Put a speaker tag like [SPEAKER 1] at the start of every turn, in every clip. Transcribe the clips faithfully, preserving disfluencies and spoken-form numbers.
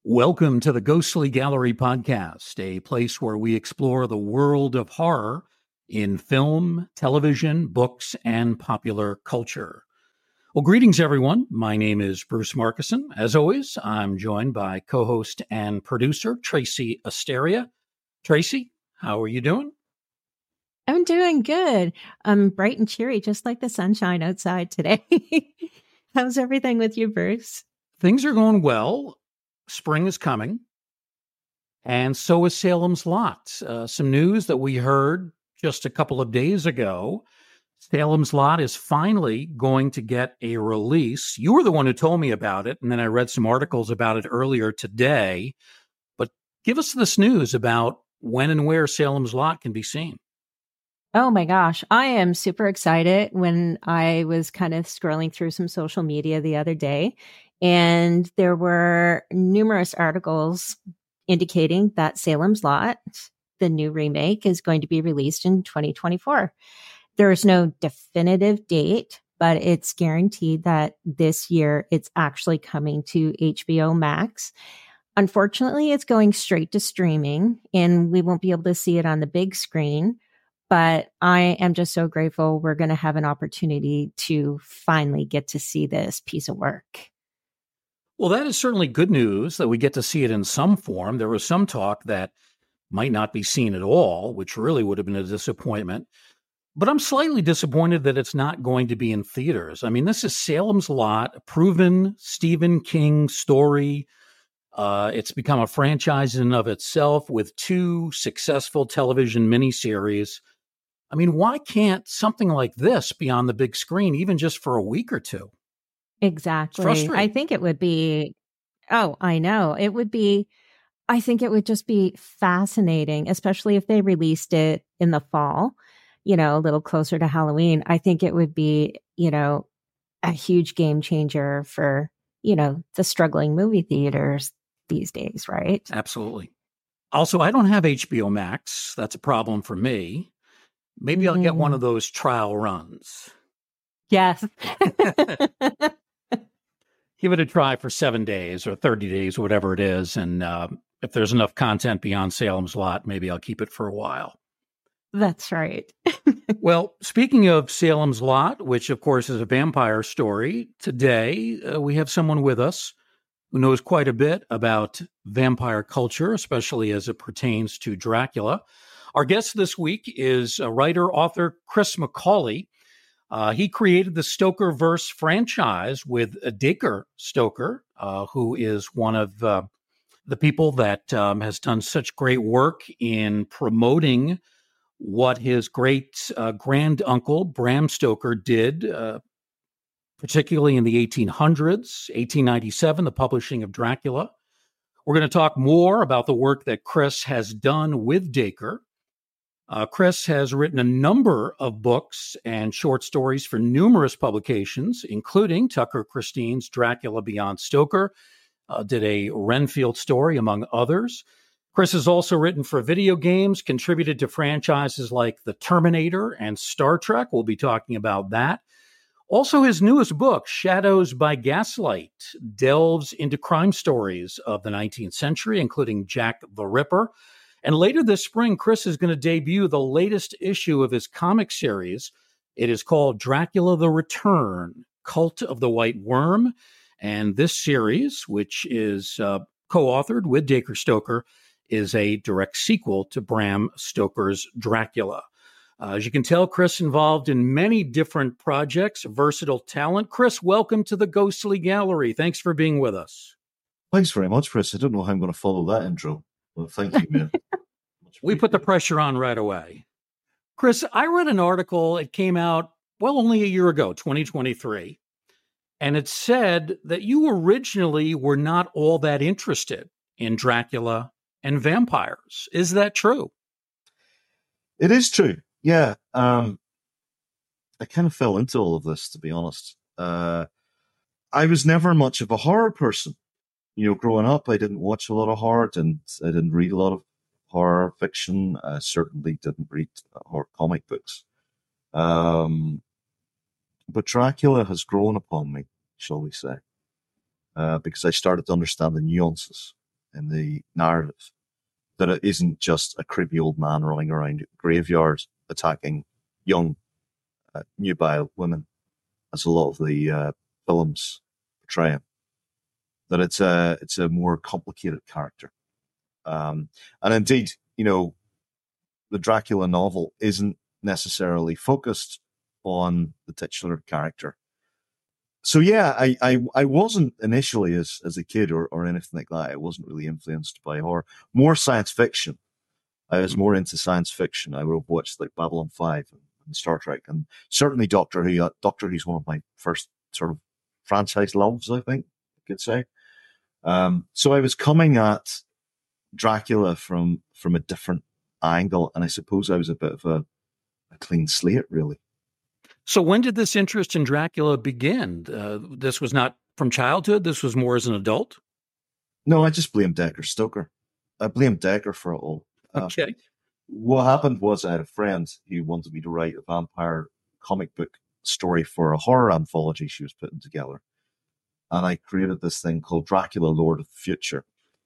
[SPEAKER 1] Welcome to the Ghostly Gallery podcast, a place where we explore the world of horror in film, television, books, and popular culture. Well, greetings, everyone. My name is Bruce Markison. As always, I'm joined by co-host and producer Tracy Asteria. Tracy, how are you doing?
[SPEAKER 2] I'm doing good. I'm bright and cheery, just like the sunshine outside today. How's everything with you, Bruce?
[SPEAKER 1] Things are going well. Spring is coming, and so is Salem's Lot. Uh, some news that we heard just a couple of days ago. Salem's Lot is finally going to get a release. You were the one who told me about it, and then I read some articles about it earlier today. But give us this news about when and where Salem's Lot can be seen.
[SPEAKER 2] Oh my gosh, I am super excited. When I was kind of scrolling through some social media the other day, and there were numerous articles indicating that Salem's Lot, the new remake, is going to be released in twenty twenty-four. There is no definitive date, but it's guaranteed that this year it's actually coming to H B O Max. Unfortunately, it's going straight to streaming, and we won't be able to see it on the big screen. But I am just so grateful we're going to have an opportunity to finally get to see this piece of work.
[SPEAKER 1] Well, that is certainly good news that we get to see it in some form. There was some talk that might not be seen at all, which really would have been a disappointment. But I'm slightly disappointed that it's not going to be in theaters. I mean, this is Salem's Lot, a proven Stephen King story. Uh, it's become a franchise in and of itself with two successful television miniseries. I mean, why can't something like this be on the big screen, even just for a week or two?
[SPEAKER 2] Exactly. I think it would be, oh, I know. It would be, I think it would just be fascinating, especially if they released it in the fall, you know, a little closer to Halloween. I think it would be, you know, a huge game changer for, you know, the struggling movie theaters these days, right?
[SPEAKER 1] Absolutely. Also, I don't have H B O Max. That's a problem for me. Maybe mm-hmm. I'll get one of those trial runs.
[SPEAKER 2] Yes.
[SPEAKER 1] Give it a try for seven days or thirty days, whatever it is. And uh, if there's enough content beyond Salem's Lot, maybe I'll keep it for a while.
[SPEAKER 2] That's right.
[SPEAKER 1] Well, speaking of Salem's Lot, which of course is a vampire story, today uh, we have someone with us who knows quite a bit about vampire culture, especially as it pertains to Dracula. Our guest this week is a writer, author Chris McCauley. Uh, he created the Stokerverse franchise with Dacre Stoker, uh, who is one of uh, the people that um, has done such great work in promoting what his great uh, granduncle Bram Stoker did, uh, particularly in the eighteen hundreds, eighteen ninety-seven, the publishing of Dracula. We're going to talk more about the work that Chris has done with Dacre. Uh, Chris has written a number of books and short stories for numerous publications, including Tucker Christine's Dracula Beyond Stoker, uh, did a Renfield story, among others. Chris has also written for video games, contributed to franchises like The Terminator and Star Trek. We'll be talking about that. Also, his newest book, Shadows by Gaslight, delves into crime stories of the nineteenth century, including Jack the Ripper. And later this spring, Chris is going to debut the latest issue of his comic series. It is called Dracula the Return, Cult of the White Worm. And this series, which is uh, co-authored with Dacre Stoker, is a direct sequel to Bram Stoker's Dracula. Uh, as you can tell, Chris involved in many different projects, versatile talent. Chris, welcome to the Ghostly Gallery. Thanks for being with us.
[SPEAKER 3] Thanks very much, Chris. I don't know how I'm going to follow that intro. Well, thank you, man.
[SPEAKER 1] We put the pressure on right away. Chris, I read an article. It came out, well, only a year ago, twenty twenty-three. And it said that you originally were not all that interested in Dracula and vampires. Is that true?
[SPEAKER 3] It is true. Yeah. Um, I kind of fell into all of this, to be honest. Uh, I was never much of a horror person. You know, growing up, I didn't watch a lot of horror, and I didn't read a lot of horror fiction. I certainly didn't read horror comic books. Um, but Dracula has grown upon me, shall we say, uh, because I started to understand the nuances in the narrative, that it isn't just a creepy old man running around a graveyard attacking young, uh, nubile women, as a lot of the uh, films portray him. That it's a it's a more complicated character, um, and indeed, you know, the Dracula novel isn't necessarily focused on the titular character. So yeah, I, I, I wasn't initially as, as a kid or, or anything like that. I wasn't really influenced by horror. More science fiction. I was more into science fiction. I would have watched like Babylon five and, and Star Trek, and certainly Doctor Who. Uh, Doctor Who's one of my first sort of franchise loves, I think I could say. Um, so I was coming at Dracula from from a different angle, and I suppose I was a bit of a, a clean slate, really.
[SPEAKER 1] So when did this interest in Dracula begin? Uh, this was not from childhood? This was more as an adult?
[SPEAKER 3] No, I just blame Decker Stoker. I blame Decker for it all.
[SPEAKER 1] Uh, okay.
[SPEAKER 3] What happened was I had a friend who wanted me to write a vampire comic book story for a horror anthology she was putting together. And I created this thing called Dracula, Lord of the Future.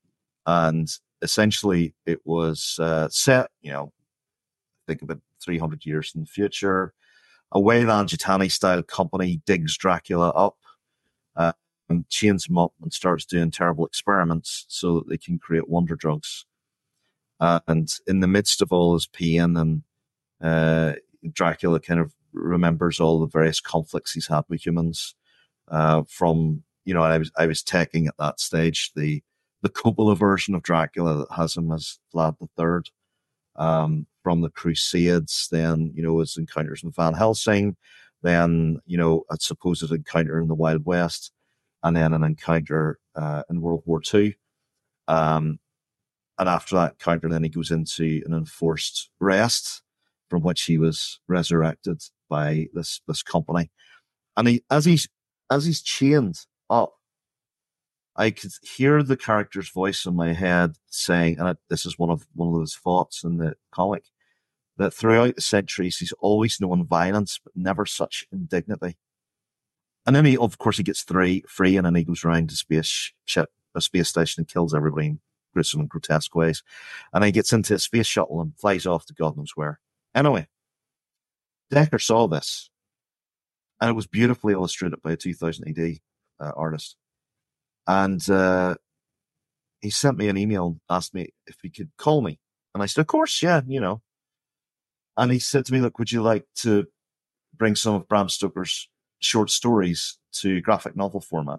[SPEAKER 3] And essentially it was uh, set, you know, I think about three hundred years in the future. A Weyland-Yutani style company digs Dracula up uh, and chains him up and starts doing terrible experiments so that they can create wonder drugs. Uh, and in the midst of all his pain, and uh, Dracula kind of remembers all the various conflicts he's had with humans. Uh, from, you know, I was I was taking at that stage the the Coppola version of Dracula that has him as Vlad the Third. Um, from the Crusades, then, you know, his encounters with Van Helsing, then, you know, a supposed encounter in the Wild West, and then an encounter uh, in World War Two. Um, and after that encounter, then he goes into an enforced rest from which he was resurrected by this this company. And he, as he's as he's chained up, I could hear the character's voice in my head saying, and this is one of one of those thoughts in the comic, that throughout the centuries he's always known violence, but never such indignity. And then he, of course, he gets three free, and then he goes around to space ship, a space station, and kills everybody in gruesome and grotesque ways. And then he gets into a space shuttle and flies off to God knows where. Anyway, Decker saw this, and it was beautifully illustrated by a two thousand A D uh, artist. And uh, he sent me an email and asked me if he could call me. And I said, of course, yeah, you know. And he said to me, look, would you like to bring some of Bram Stoker's short stories to graphic novel format?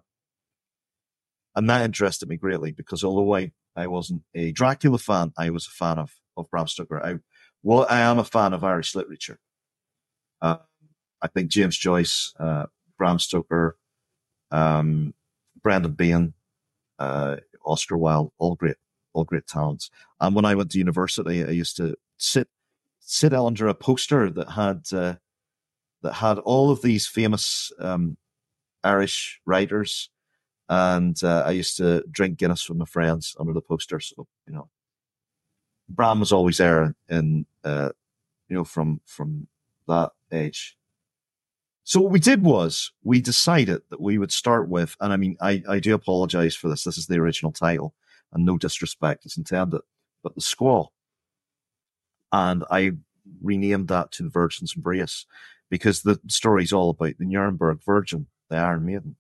[SPEAKER 3] And that interested me greatly, because although I, I wasn't a Dracula fan, I was a fan of, of Bram Stoker. I, well, I am a fan of Irish literature. Uh, I think James Joyce, uh, Bram Stoker, um, Brendan Behan, uh, Oscar Wilde, all great, all great talents. And when I went to university, I used to sit sit under a poster that had uh, that had all of these famous um, Irish writers, and uh, I used to drink Guinness with my friends under the poster. So, you know, Bram was always there, in uh, you know, from from that age. So what we did was we decided that we would start with, and I mean, I, I do apologize for this. This is the original title, and no disrespect is intended, but The Squall. And I renamed that to The Virgin's Embrace, because the story is all about the Nuremberg Virgin, the Iron Maiden.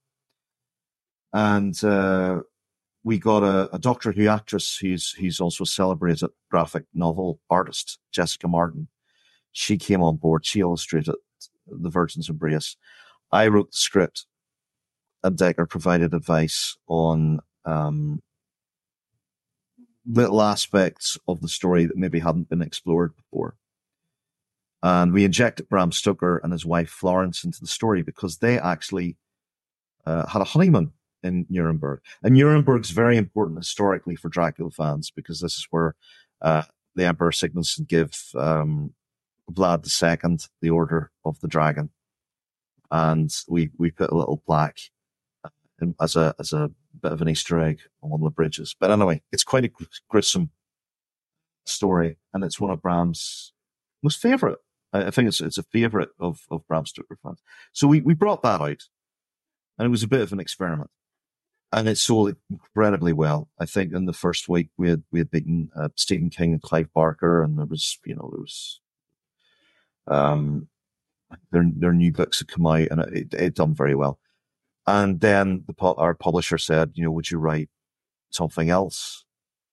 [SPEAKER 3] And uh, we got a, a Doctor Who actress who's, who's also a celebrated graphic novel artist, Jessica Martin. She came on board. She illustrated The Virgin's Embrace. I wrote the script, and Decker provided advice on um, little aspects of the story that maybe hadn't been explored before. And we injected Bram Stoker and his wife Florence into the story because they actually uh, had a honeymoon in Nuremberg. And Nuremberg's very important historically for Dracula fans, because this is where uh, the Emperor signals and give um, Vlad the Second the Order of the Dragon. And we, we put a little plaque in, as a as a bit of an Easter egg on one of the bridges. But anyway, it's quite a gruesome story, and it's one of Bram's most favourite. I think it's it's a favourite of, of Bram Stoker fans. So we, we brought that out, and it was a bit of an experiment. and it sold incredibly well. I think in the first week we had we had beaten uh, Stephen King and Clive Barker, and there was you know there was um their their new books had come out, and it it done very well. And then the our publisher said, you know, would you write something else?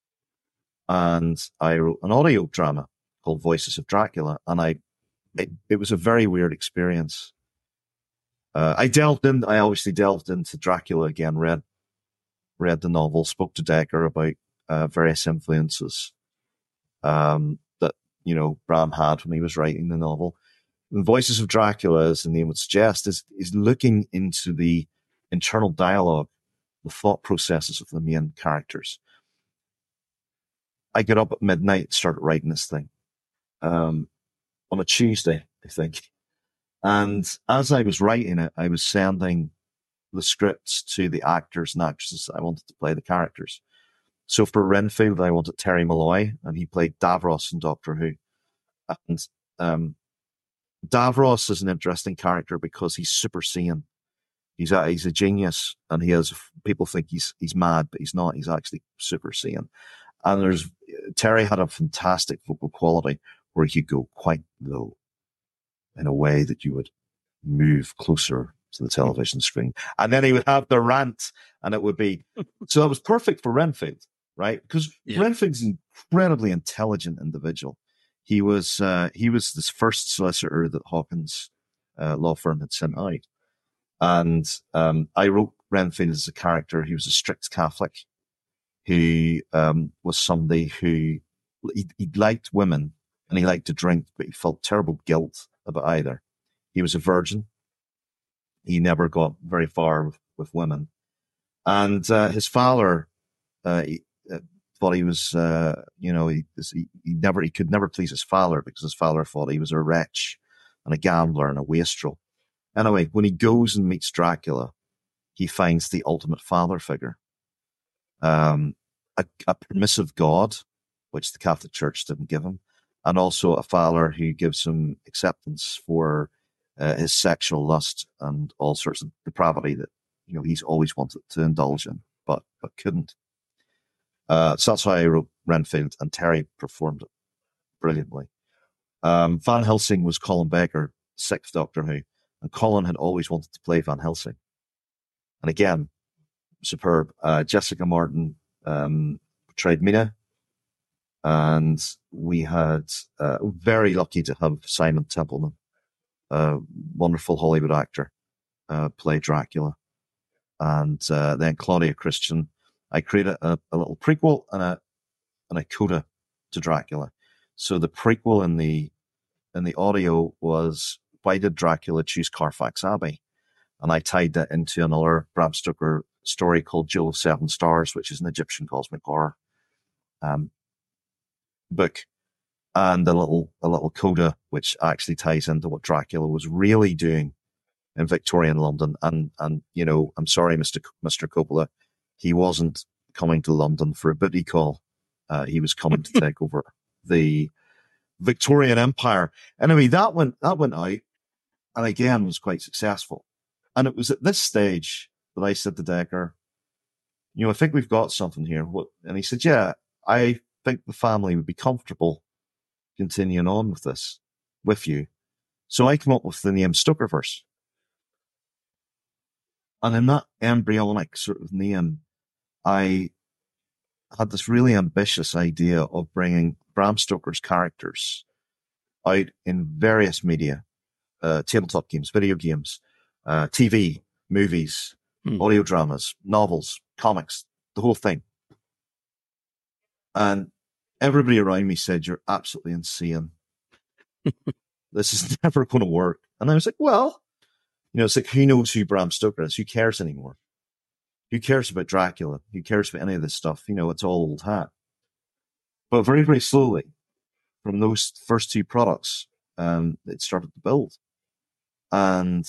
[SPEAKER 3] And I wrote an audio drama called Voices of Dracula, and I it, it was a very weird experience. Uh, I delved in. I obviously delved into Dracula again. Read read the novel. Spoke to Decker about uh, various influences um, that you know Bram had when he was writing the novel. And Voices of Dracula, as the name would suggest, is is looking into the internal dialogue, the thought processes of the main characters. I got up at midnight and started writing this thing um, on a Tuesday, I think. And as I was writing it, I was sending the scripts to the actors and actresses I wanted to play the characters. So for Renfield, I wanted Terry Malloy, and he played Davros in Doctor Who. And um, Davros is an interesting character because he's super sane. He's a, he's a genius, and he has people think he's he's mad, but he's not. He's actually super sane. And there's Terry had a fantastic vocal quality where he could go quite low in a way that you would move closer to the television screen. And then he would have the rant, and it would be, so that was perfect for Renfield, right? Because yeah. Renfield's an incredibly intelligent individual. He was, uh, he was this first solicitor that Hawkins uh, law firm had sent out. And um, I wrote Renfield as a character. He was a strict Catholic who um, was somebody who, he, he liked women and he liked to drink, but he felt terrible guilt about either. He was a virgin. He never got very far with, with women. And uh, his father uh, he, uh, thought he was, uh, you know, he, he, he never, he could never please his father because his father thought he was a wretch and a gambler and a wastrel. Anyway, when he goes and meets Dracula, he finds the ultimate father figure. Um, a, a permissive God, which the Catholic Church didn't give him, and also a father who gives him acceptance for uh, his sexual lust and all sorts of depravity that you know he's always wanted to indulge in, but but couldn't. Uh, so that's how I wrote Renfield, and Terry performed it brilliantly. Um, Van Helsing was Colin Baker, sixth Doctor Who, and Colin had always wanted to play Van Helsing. And again, superb. Uh, Jessica Martin um, portrayed Mina, and we had uh, very lucky to have Simon Templeman, a wonderful Hollywood actor, uh, play Dracula, and uh, then Claudia Christian. I created a, a little prequel and a and a coda to Dracula. So the prequel in the in the audio was why did Dracula choose Carfax Abbey, and I tied that into another Bram Stoker story called Jewel of Seven Stars, which is an Egyptian cosmic horror um, book, and a little a little coda which actually ties into what Dracula was really doing in Victorian London. And and you know, I'm sorry, Mister C- Mister Coppola, he wasn't coming to London for a booty call. Uh, he was coming to take over the Victorian Empire. Anyway, that went that went out, and again was quite successful. And it was at this stage that I said to Decker, you know, I think we've got something here. What? And he said, yeah, I think the family would be comfortable continuing on with this with you. So I came up with the name Stokerverse. And in that embryonic sort of name, I had this really ambitious idea of bringing Bram Stoker's characters out in various media, uh, tabletop games, video games, uh, T V, movies, hmm. audio dramas, novels, comics, the whole thing. And everybody around me said, you're absolutely insane. This is never going to work. And I was like, well, you know, it's like, who knows who Bram Stoker is? Who cares anymore? Who cares about Dracula? Who cares about any of this stuff? You know, it's all old hat. But very, very slowly, from those first two products, um, it started to build. And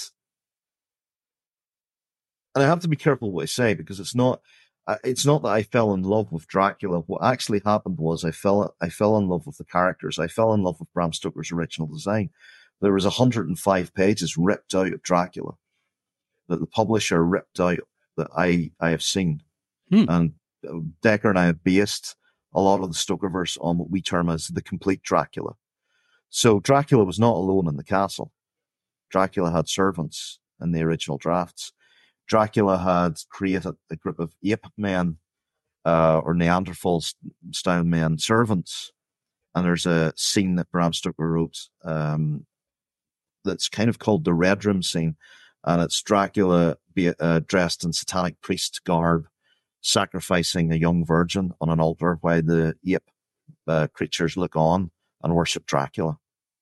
[SPEAKER 3] and I have to be careful what I say, because it's not uh, it's not that I fell in love with Dracula. What actually happened was I fell I fell in love with the characters. I fell in love with Bram Stoker's original design. There was one hundred five pages ripped out of Dracula that the publisher ripped out that I, I have seen.
[SPEAKER 1] Hmm.
[SPEAKER 3] And Decker and I have based a lot of the Stokerverse on what we term as the complete Dracula. So Dracula was not alone in the castle. Dracula had servants in the original drafts. Dracula had created a group of ape men, uh, or Neanderthal-style men servants. And there's a scene that Bram Stoker wrote um, that's kind of called the Red Room scene. And it's Dracula be, uh, dressed in satanic priest garb, sacrificing a young virgin on an altar while the ape uh, creatures look on and worship Dracula.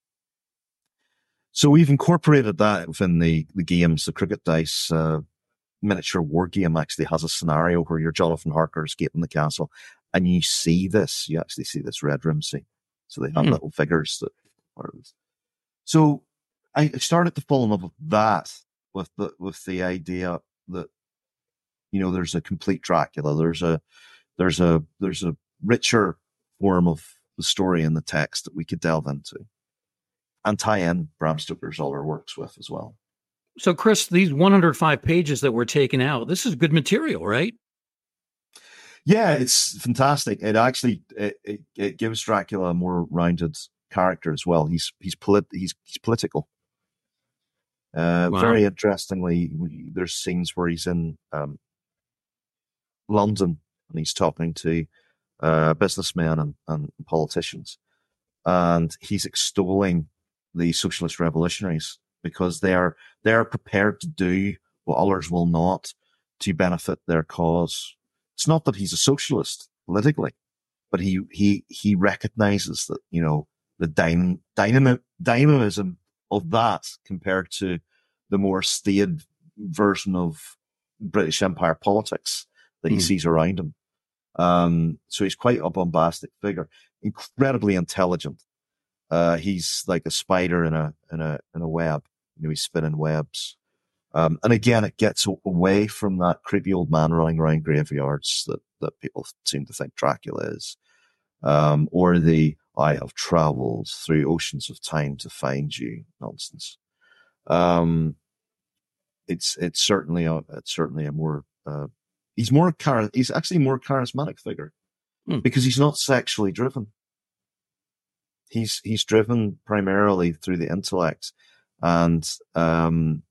[SPEAKER 3] So we've incorporated that within the, the games. The Crooked Dice uh, miniature war game actually has a scenario where you're Jonathan Harker escaping the castle, and you see this. You actually see this Red Room scene. So they have mm. little figures that are. So I started to fall in love with that, with the with the idea that, you know, there's a complete Dracula. There's a there's a there's a richer form of the story in the text that we could delve into and tie in Bram Stoker's other works with as well.
[SPEAKER 1] So, Chris, these one hundred five pages that were taken out, this is good material, right?
[SPEAKER 3] Yeah, it's fantastic. It actually it, it, it gives Dracula a more rounded character as well. He's he's polit- he's, he's political. Uh, wow. Very interestingly, there's scenes where he's in um, London and he's talking to uh, businessmen and, and politicians, and he's extolling the socialist revolutionaries because they are they are prepared to do what others will not to benefit their cause. It's not that he's a socialist politically, but he he he recognizes that, you know, the dynam, dynam, dynamism of that compared to the more staid version of British Empire politics that he mm. sees around him. Um, so he's quite a bombastic figure, incredibly intelligent. Uh, he's like a spider in a in a in a web. You know, he's spinning webs. Um, and again, it gets away from that creepy old man running around graveyards that, that people seem to think Dracula is. Um, or the, I have traveled through oceans of time to find you nonsense. Um, it's, it's certainly a, it's certainly a more, uh, he's more, char- he's actually a more charismatic figure hmm. because he's not sexually driven. He's, he's driven primarily through the intellect and, um,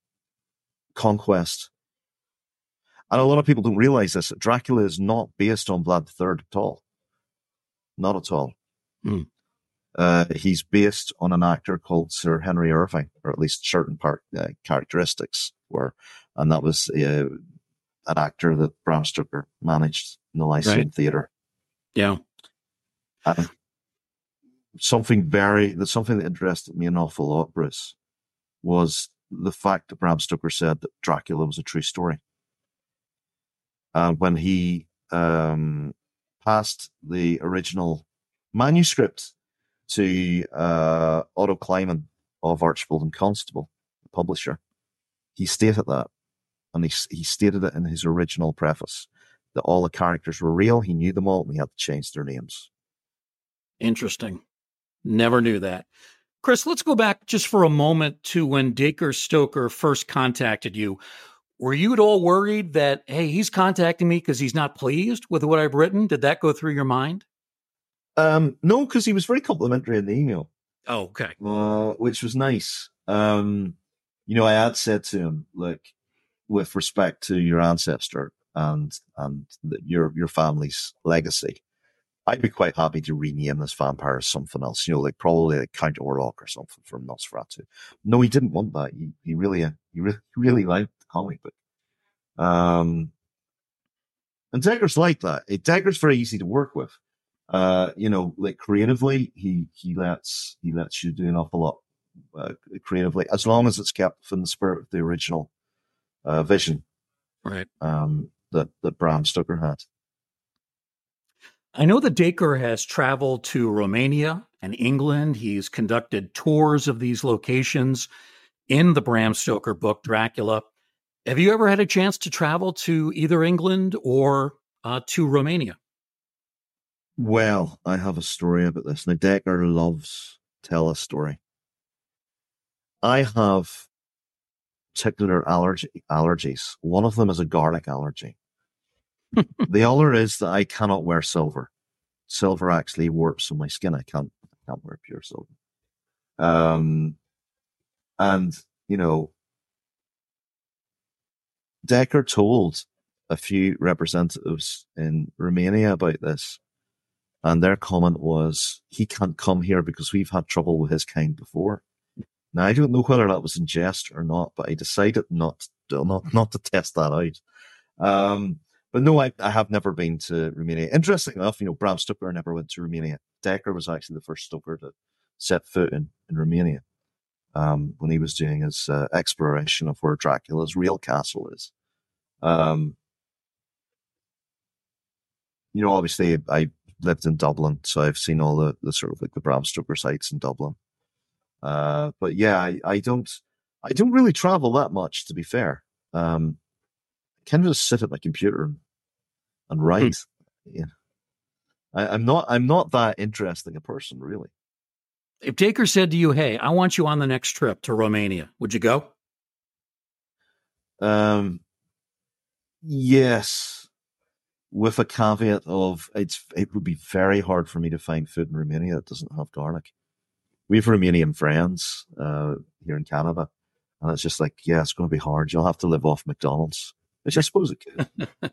[SPEAKER 3] conquest. And a lot of people don't realize this. Dracula is not based on Vlad the Third at all. Not at all. Mm. Uh, he's based on an actor called Sir Henry Irving, or at least certain part, uh, characteristics were. And that was uh, an actor that Bram Stoker managed in the Lyceum right. Theatre.
[SPEAKER 1] Yeah.
[SPEAKER 3] And something very, that's something that interested me an awful lot, Bruce, was the fact that Bram Stoker said that Dracula was a true story. And uh, when he um, passed the original manuscript to uh, Otto Kleiman of Archibald and Constable, the publisher, he stated that. And he, he stated it in his original preface, that all the characters were real, he knew them all, and he had to change their names.
[SPEAKER 1] Interesting. Never knew that. Chris, let's go back just for a moment to when Dacre Stoker first contacted you. Were you at all worried that, hey, he's contacting me because he's not pleased with what I've written? Did that go through your mind?
[SPEAKER 3] Um, no, because he was very complimentary in the email.
[SPEAKER 1] Oh, okay.
[SPEAKER 3] Uh, which was nice. Um, you know, I had said to him, like, with respect to your ancestor and and the, your your family's legacy, I'd be quite happy to rename this vampire as something else, you know, like probably like Count Orlok or something from Nosferatu. No, he didn't want that. He, he really, he really, really liked the comic book. Um, and Dagger's like that. It, Dagger's very easy to work with. Uh, you know, like creatively, he, he lets, he lets you do an awful lot, uh, creatively, as long as it's kept within the spirit of the original, uh, vision.
[SPEAKER 1] Right.
[SPEAKER 3] Um, that, that Bram Stoker had.
[SPEAKER 1] I know that Dacre has traveled to Romania and England. He's conducted tours of these locations in the Bram Stoker book, Dracula. Have you ever had a chance to travel to either England or uh, to Romania?
[SPEAKER 3] Well, I have a story about this. Now, Dacre loves tell a story. I have particular allergy allergies. One of them is a garlic allergy. The other is that I cannot wear silver. Silver actually warps on my skin. I can't I can't wear pure silver. Um, and you know, Decker told a few representatives in Romania about this, and their comment was, he can't come here because we've had trouble with his kind before. Now, I don't know whether that was in jest or not, but I decided not to, not, not to test that out. Um, but no, I, I have never been to Romania. Interesting enough, you know, Bram Stoker never went to Romania. Decker was actually the first Stoker to set foot in, in Romania um, when he was doing his uh, exploration of where Dracula's real castle is. Um, you know, obviously, I lived in Dublin, so I've seen all the, the sort of like the Bram Stoker sites in Dublin. Uh, but yeah, I, I don't, I don't really travel that much, to be fair. Um, I kind of just sit at my computer and, and write. Hmm. Yeah, I, I'm not, I'm not that interesting a person, really.
[SPEAKER 1] If Dacre said to you, "Hey, I want you on the next trip to Romania," would you go?
[SPEAKER 3] Um, yes, with a caveat of it's, it would be very hard for me to find food in Romania that doesn't have garlic. We have Romanian friends uh, here in Canada, and it's just like, yeah, it's going to be hard. You'll have to live off McDonald's, which I suppose it could.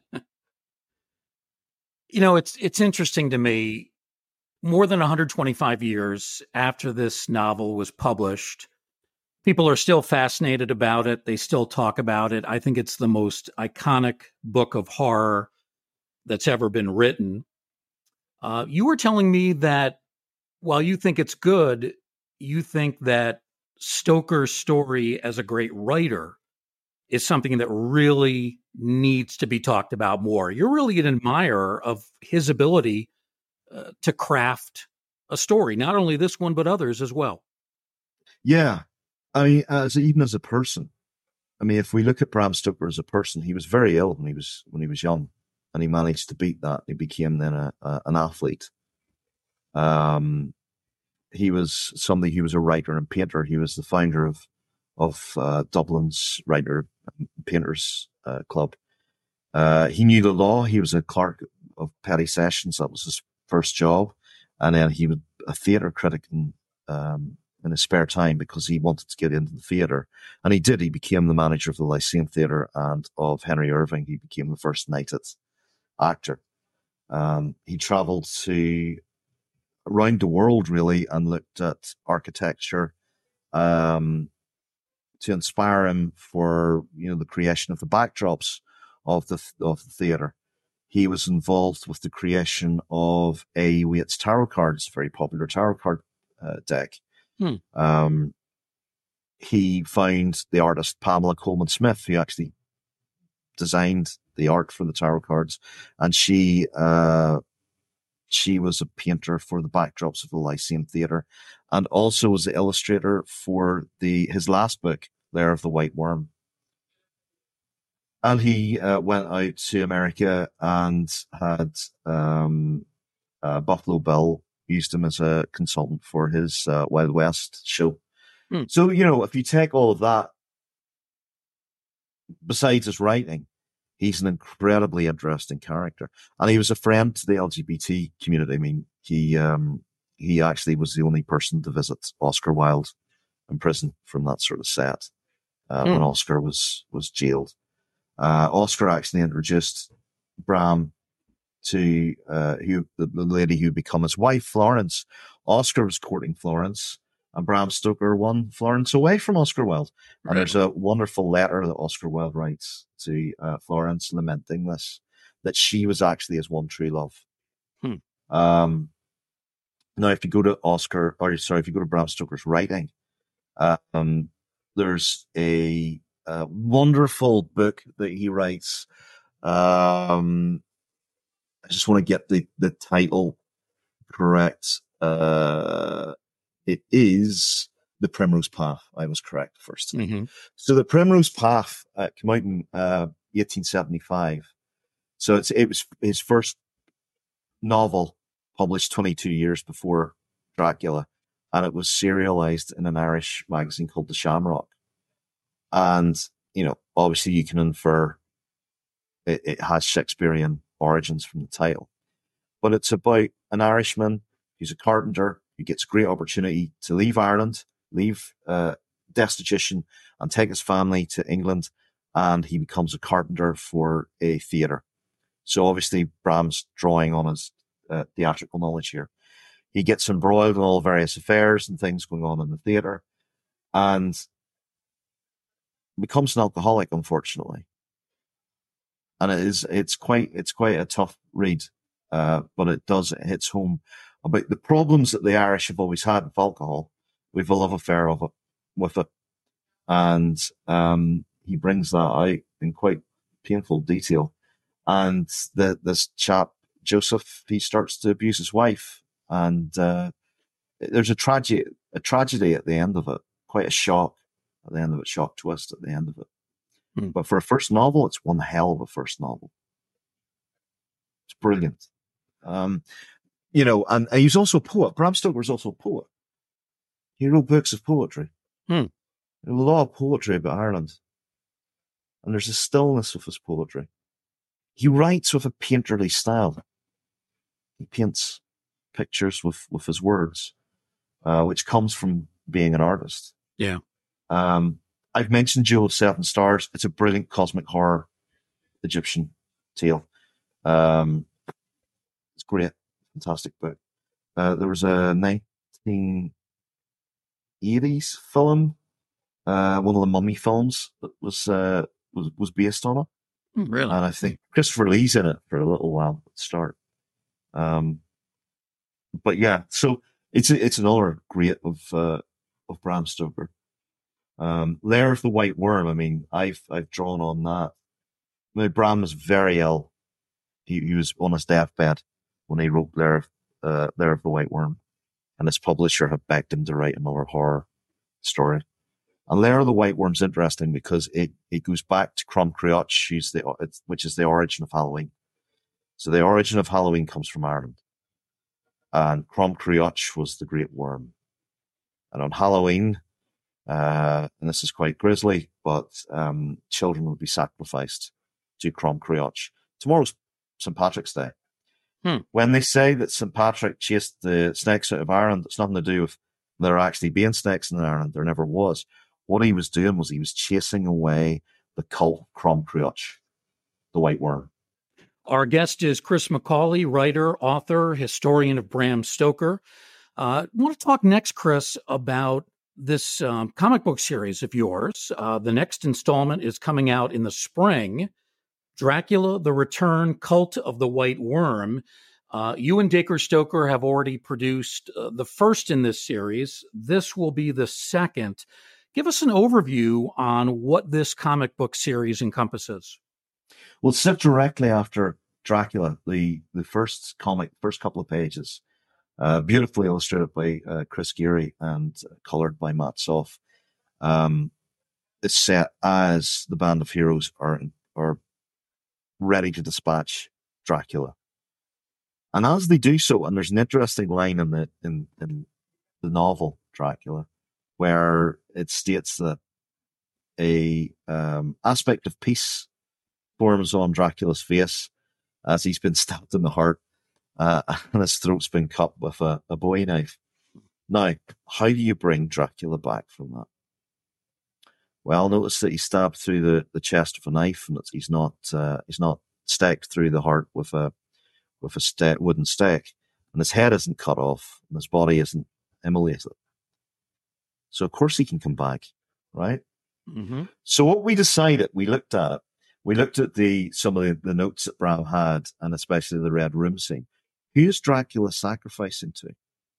[SPEAKER 1] You know, it's it's interesting to me. More than one hundred twenty-five years after this novel was published, people are still fascinated about it. They still talk about it. I think it's the most iconic book of horror that's ever been written. Uh, you were telling me that while you think it's good, you think that Stoker's story as a great writer is something that really needs to be talked about more. You're really an admirer of his ability uh, to craft a story, not only this one, but others as well.
[SPEAKER 3] Yeah. I mean, as even as a person, I mean, if we look at Bram Stoker as a person, he was very ill when he was, when he was young, and he managed to beat that. He became then a, a an athlete. Um, he was somebody, he was a writer and painter. He was the founder of, of, uh, Dublin's Writer Painters, uh, Club. Uh, he knew the law. He was a clerk of petty sessions. That was his first job. And then he was a theatre critic in, um, in his spare time because he wanted to get into the theatre. And he did. He became the manager of the Lyceum Theatre and of Henry Irving. He became the first knighted actor. Um, he traveled to around the world, really, and looked at architecture, um, to inspire him for, you know, the creation of the backdrops of the, of the theatre. He was involved with the creation of A E. Waite's tarot cards, very popular tarot card uh, deck. Hmm. Um, he found the artist Pamela Coleman Smith, who actually designed the art for the tarot cards, and she uh, she was a painter for the backdrops of the Lyceum Theatre, and also was the illustrator for the his last book, Lair of the White Worm. And he uh, went out to America and had um, uh, Buffalo Bill used him as a consultant for his uh, Wild West show. Hmm. So, you know, if you take all of that, besides his writing, he's an incredibly interesting character. And he was a friend to the L G B T community. I mean, he um, he actually was the only person to visit Oscar Wilde in prison from that sort of set uh, hmm. when Oscar was, was jailed. Uh, Oscar actually introduced Bram to uh, who, the, the lady who became his wife, Florence. Oscar was courting Florence, and Bram Stoker won Florence away from Oscar Wilde. And right. There's a wonderful letter that Oscar Wilde writes to uh, Florence lamenting this, that she was actually his one true love. Hmm. Um, now, if you go to Oscar, or sorry, if you go to Bram Stoker's writing, uh, um, there's a Uh, wonderful book that he writes. Um, I just want to get the, the title correct. Uh, it is The Primrose Path. I was correct first time. Mm-hmm. So The Primrose Path uh, came out in uh, eighteen seventy-five. So it's, it was his first novel published twenty-two years before Dracula, and it was serialized in an Irish magazine called The Shamrock. And, you know, obviously you can infer it, it has Shakespearean origins from the title. But it's about an Irishman who's a carpenter who gets a great opportunity to leave Ireland, leave uh, destitution, and take his family to England, and he becomes a carpenter for a theatre. So obviously Bram's drawing on his uh, theatrical knowledge here. He gets embroiled in all various affairs and things going on in the theatre, and becomes an alcoholic, unfortunately. And it is, it's quite, it's quite a tough read, uh, but it does, it hits home about the problems that the Irish have always had with alcohol. We've a love affair of it, with it. And, um, he brings that out in quite painful detail. And the, this chap, Joseph, he starts to abuse his wife, and, uh, there's a tragedy, a tragedy at the end of it, quite a shock at the end of it, shock twist at the end of it. Hmm. But for a first novel, it's one hell of a first novel. It's brilliant. Um, you know, and, and he's also a poet. Bram Stoker was also a poet. He wrote books of poetry.
[SPEAKER 1] Hmm.
[SPEAKER 3] There's a lot of poetry about Ireland. And there's a stillness of his poetry. He writes with a painterly style. He paints pictures with, with his words, uh, which comes from being an artist.
[SPEAKER 1] Yeah.
[SPEAKER 3] Um, I've mentioned Jewel of Seven Stars. It's a brilliant cosmic horror Egyptian tale. Um, it's great. Fantastic book. Uh, there was a nineteen eighties film, uh, one of the Mummy films that was, uh, was, was based on it.
[SPEAKER 1] Really?
[SPEAKER 3] And I think Christopher Lee's in it for a little while at the start. Um, but yeah, so it's, it's another great of, uh, of Bram Stoker. Um, Lair of the White Worm. I mean, I've, I've drawn on that. I mean, Bram was very ill. He, he was on his deathbed when he wrote Lair of, uh, Lair of the White Worm. And his publisher had begged him to write another horror story. And Lair of the White Worm's interesting because it, it goes back to Crom Cruach, who's the, which is the origin of Halloween. So the origin of Halloween comes from Ireland. And Crom Cruach was the great worm. And on Halloween, Uh, and this is quite grisly, but um, children would be sacrificed to Crom Cruach. Tomorrow's Saint Patrick's Day.
[SPEAKER 1] Hmm.
[SPEAKER 3] When they say that Saint Patrick chased the snakes out of Ireland, it's nothing to do with there actually being snakes in Ireland. There never was. What he was doing was he was chasing away the cult Crom Cruach, the white worm.
[SPEAKER 1] Our guest is Chris McCauley, writer, author, historian of Bram Stoker. Uh, I want to talk next, Chris, about this um, comic book series of yours. Uh, the next installment is coming out in the spring. Dracula, The Return, Cult of the White Worm. Uh, you and Dacre Stoker have already produced uh, the first in this series. This will be the second. Give us an overview on what this comic book series encompasses.
[SPEAKER 3] Well, set directly after Dracula, the, the first comic, first couple of pages. Uh, beautifully illustrated by uh, Chris Geary and uh, colored by Matt Soff. Um, it's set as the band of heroes are are ready to dispatch Dracula, and as they do so, and there's an interesting line in the in, in the novel Dracula, where it states that a um, aspect of peace forms on Dracula's face as he's been stabbed in the heart. Uh, and his throat's been cut with a, a bowie knife. Now, how do you bring Dracula back from that? Well, notice that he's stabbed through the, the chest with a knife, and that he's not uh, he's not staked through the heart with a with a st- wooden stake, and his head isn't cut off, and his body isn't immolated. So of course he can come back, right?
[SPEAKER 1] Mm-hmm.
[SPEAKER 3] So what we decided, we looked at it. We looked at the some of the, the notes that Bram had, and especially the Red Room scene. Who is Dracula sacrificing to?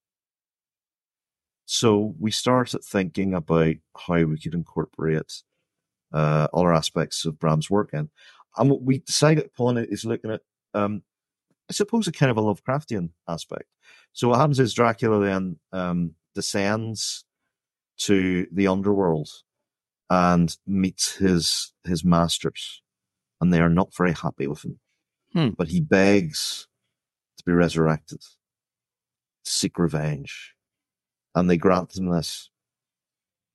[SPEAKER 3] So we started thinking about how we could incorporate uh, other aspects of Bram's work in. And what we decided upon it is looking at, um, I suppose, a kind of a Lovecraftian aspect. So what happens is Dracula then um, descends to the underworld and meets his his masters, and they are not very happy with him.
[SPEAKER 1] Hmm.
[SPEAKER 3] But he begs to be resurrected, to seek revenge, and they grant him this.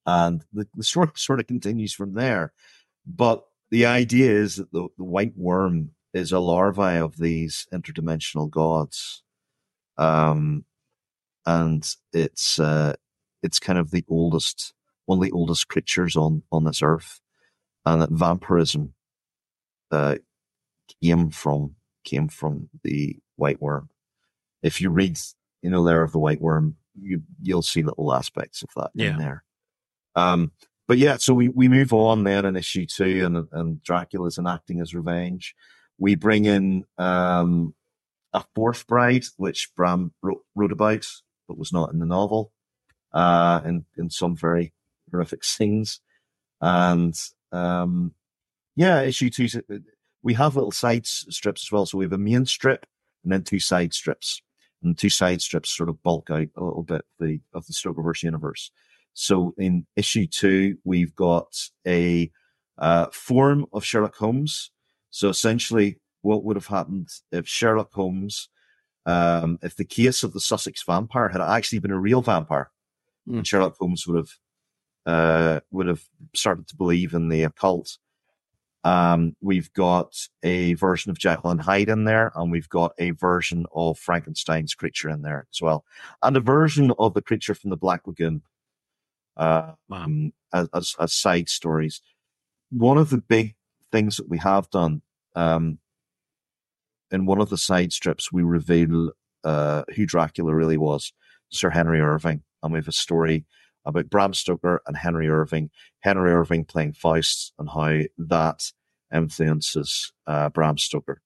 [SPEAKER 3] And the, the story sort of continues from there. But the idea is that the, the white worm is a larvae of these interdimensional gods. Um, and it's, uh, it's kind of the oldest, one of the oldest creatures on, on this earth. And that vampirism, uh, came from, came from the white worm. If you read, you know, Lair of the White Worm, you, you'll see little aspects of that
[SPEAKER 1] yeah.
[SPEAKER 3] in there. Um, but yeah, so we, we move on then in issue two, and, and Dracula's enacting his revenge. We bring in, um, a fourth bride, which Bram wrote, wrote about, but was not in the novel, uh, in, in some very horrific scenes. And, um, yeah, issue two, we have little side strips as well. So we have a main strip and then two side strips. And the two side strips sort of bulk out a little bit the, of the Stokerverse universe. So in issue two, we've got a uh, form of Sherlock Holmes. So essentially, what would have happened if Sherlock Holmes, um, if the case of the Sussex vampire had actually been a real vampire, mm. and Sherlock Holmes would have uh, would have started to believe in the occult. Um, we've got a version of Jekyll and Hyde in there, and we've got a version of Frankenstein's creature in there as well, and a version of the creature from the Black Lagoon, uh, wow. as, as, as side stories. One of the big things that we have done, um, in one of the side strips, we reveal, uh, who Dracula really was, Sir Henry Irving, and we have a story about Bram Stoker and Henry Irving, Henry Irving playing Faust, and how that influences uh, Bram Stoker.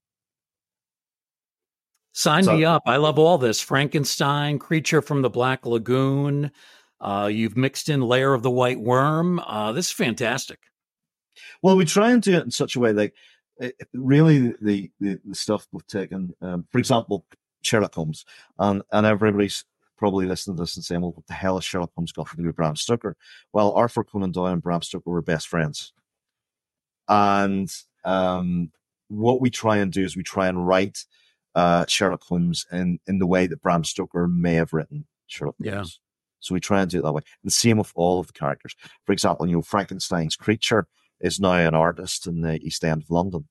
[SPEAKER 1] Sign so, me up. I love all this. Frankenstein, Creature from the Black Lagoon. Uh, you've mixed in Lair of the White Worm. Uh, this is fantastic.
[SPEAKER 3] Well, we try and do it in such a way, like, it, really the, the, the stuff we've taken, um, for example, Sherlock Holmes, and, and everybody's probably listening to this and saying, well, what the hell has Sherlock Holmes got to do with Bram Stoker? Well, Arthur Conan Doyle and Bram Stoker were best friends. And um, what we try and do is we try and write uh, Sherlock Holmes in, in the way that Bram Stoker may have written Sherlock Holmes. Yeah. So we try and do it that way. The same with all of the characters. For example, you know, Frankenstein's creature is now an artist in the East End of London.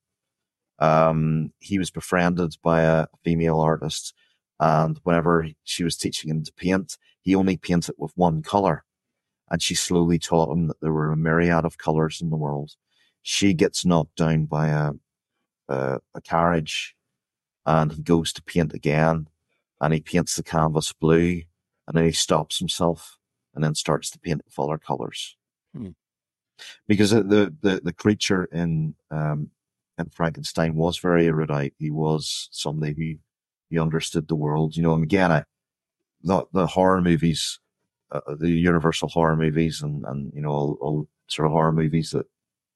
[SPEAKER 3] Um, he was befriended by a female artist, and whenever she was teaching him to paint, he only painted with one color. And she slowly taught him that there were a myriad of colors in the world. She gets knocked down by a, a, a carriage, and he goes to paint again, and he paints the canvas blue, and then he stops himself and then starts to paint with other colors. Hmm. Because the, the, the creature in, um, in Frankenstein was very erudite. He was somebody who, he understood the world, you know, and again, I, the, the horror movies, uh, the Universal horror movies and, and, you know, all, all sort of horror movies that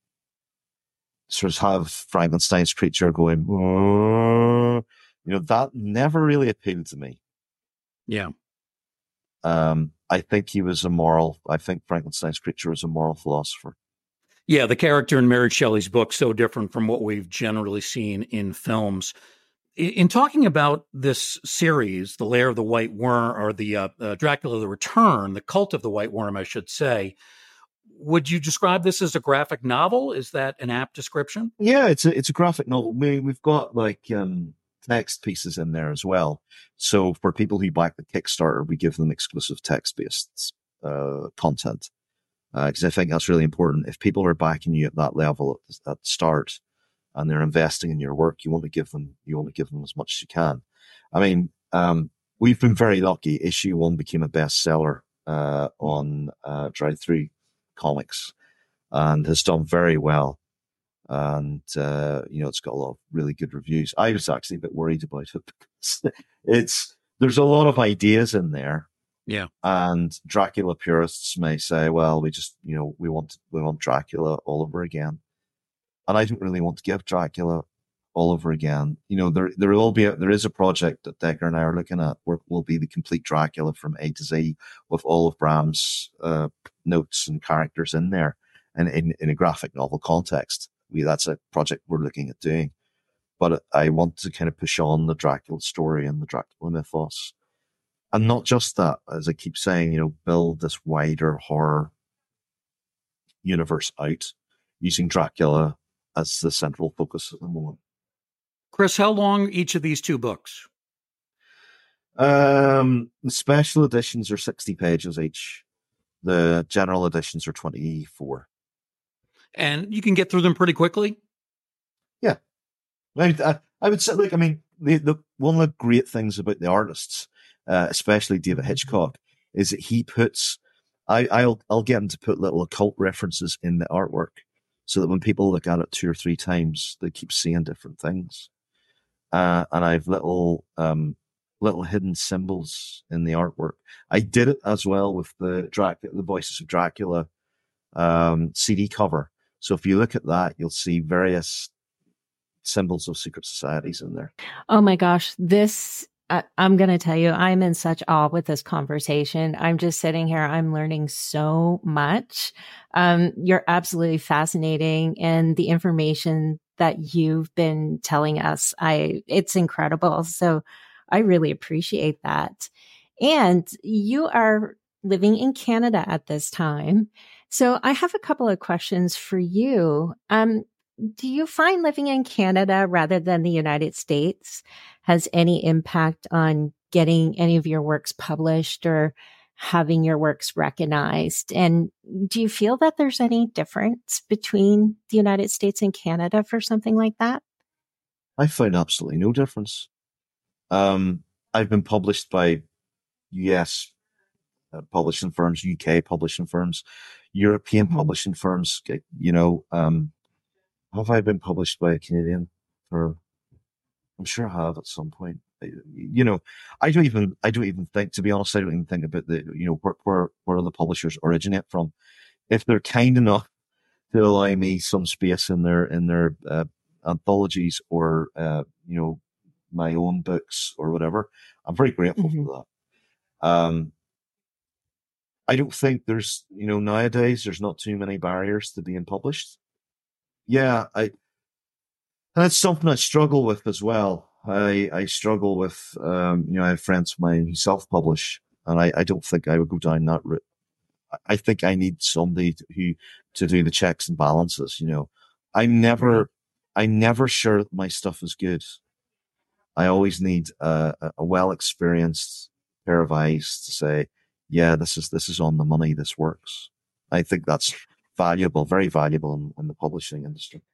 [SPEAKER 3] sort of have Frankenstein's creature going, oh, you know, that never really appealed to me.
[SPEAKER 1] Yeah.
[SPEAKER 3] Um, I think he was a moral, I think Frankenstein's creature was a moral philosopher.
[SPEAKER 1] Yeah, the character in Mary Shelley's book, so different from what we've generally seen in films. In talking about this series, The Lair of the White Worm, or the uh, uh, Dracula the Return, the Cult of the White Worm, I should say, would you describe this as a graphic novel? Is that an apt description?
[SPEAKER 3] Yeah, it's a it's a graphic novel. We we've got like um, text pieces in there as well. So for people who back the Kickstarter, we give them exclusive text based uh, content because uh, I think that's really important. If people are backing you at that level at the, at the start, and they're investing in your work, you want to give them, you want to give them as much as you can. I mean, um, we've been very lucky. Issue one became a bestseller, uh, on, uh, Drive-Thru Comics, and has done very well. And, uh, you know, it's got a lot of really good reviews. I was actually a bit worried about it because it's, there's a lot of ideas in there.
[SPEAKER 1] Yeah.
[SPEAKER 3] And Dracula purists may say, well, we just, you know, we want, we want Dracula all over again. And I don't really want to give Dracula all over again. You know, there there will be a, there is a project that Decker and I are looking at where will be the complete Dracula from A to Z with all of Bram's uh, notes and characters in there, and in, in a graphic novel context. We that's a project we're looking at doing. But I want to kind of push on the Dracula story and the Dracula mythos, and not just that. As I keep saying, you know, build this wider horror universe out, using Dracula as the central focus at the moment.
[SPEAKER 1] Chris, how long each of these two books?
[SPEAKER 3] Um, the special editions are sixty pages each. The general editions are twenty-four.
[SPEAKER 1] And you can get through them pretty quickly?
[SPEAKER 3] Yeah. I, I, I would say, like, I mean, the, the one of the great things about the artists, uh, especially David Hitchcock, is that he puts, I, I'll, I'll get him to put little occult references in the artwork so that when people look at it two or three times, they keep seeing different things. Uh, and I have little, um, little hidden symbols in the artwork. I did it as well with the Dracula, the Voices of Dracula, um, C D cover. So if you look at that, you'll see various symbols of secret societies in there.
[SPEAKER 2] Oh my gosh, this, uh, I'm going to tell you, I'm in such awe with this conversation. I'm just sitting here, I'm learning so much. Um, you're absolutely fascinating. And the information that you've been telling us, I, it's incredible. So I really appreciate that. And you are living in Canada at this time. So I have a couple of questions for you. Um, Do you find living in Canada rather than the United States has any impact on getting any of your works published or having your works recognized? And do you feel that there's any difference between the United States and Canada for something like that?
[SPEAKER 3] I find absolutely no difference. Um, I've been published by U S uh, publishing firms, U K publishing firms, European
[SPEAKER 2] Mhm.
[SPEAKER 3] publishing firms. You know, um, have I been published by a Canadian firm? I'm sure I have at some point. You know, I don't even, I don't even think, to be honest, I don't even think about the, you know, where, where, where the publishers originate from. If they're kind enough to allow me some space in their, in their, uh, anthologies or, uh, you know, my own books or whatever, I'm very grateful
[SPEAKER 2] Mhm.
[SPEAKER 3] for that. Um, I don't think there's, you know, nowadays there's not too many barriers to being published. Yeah, I, and it's something I struggle with as well. I, I struggle with, um, you know, I have friends of mine who self-publish, and I, I don't think I would go down that route. I think I need somebody to, who, to do the checks and balances, you know. I'm never, I'm never sure that my stuff is good. I always need a, a well-experienced pair of eyes to say, yeah, this is, this is on the money. This works. I think that's valuable, very valuable in, in the publishing industry.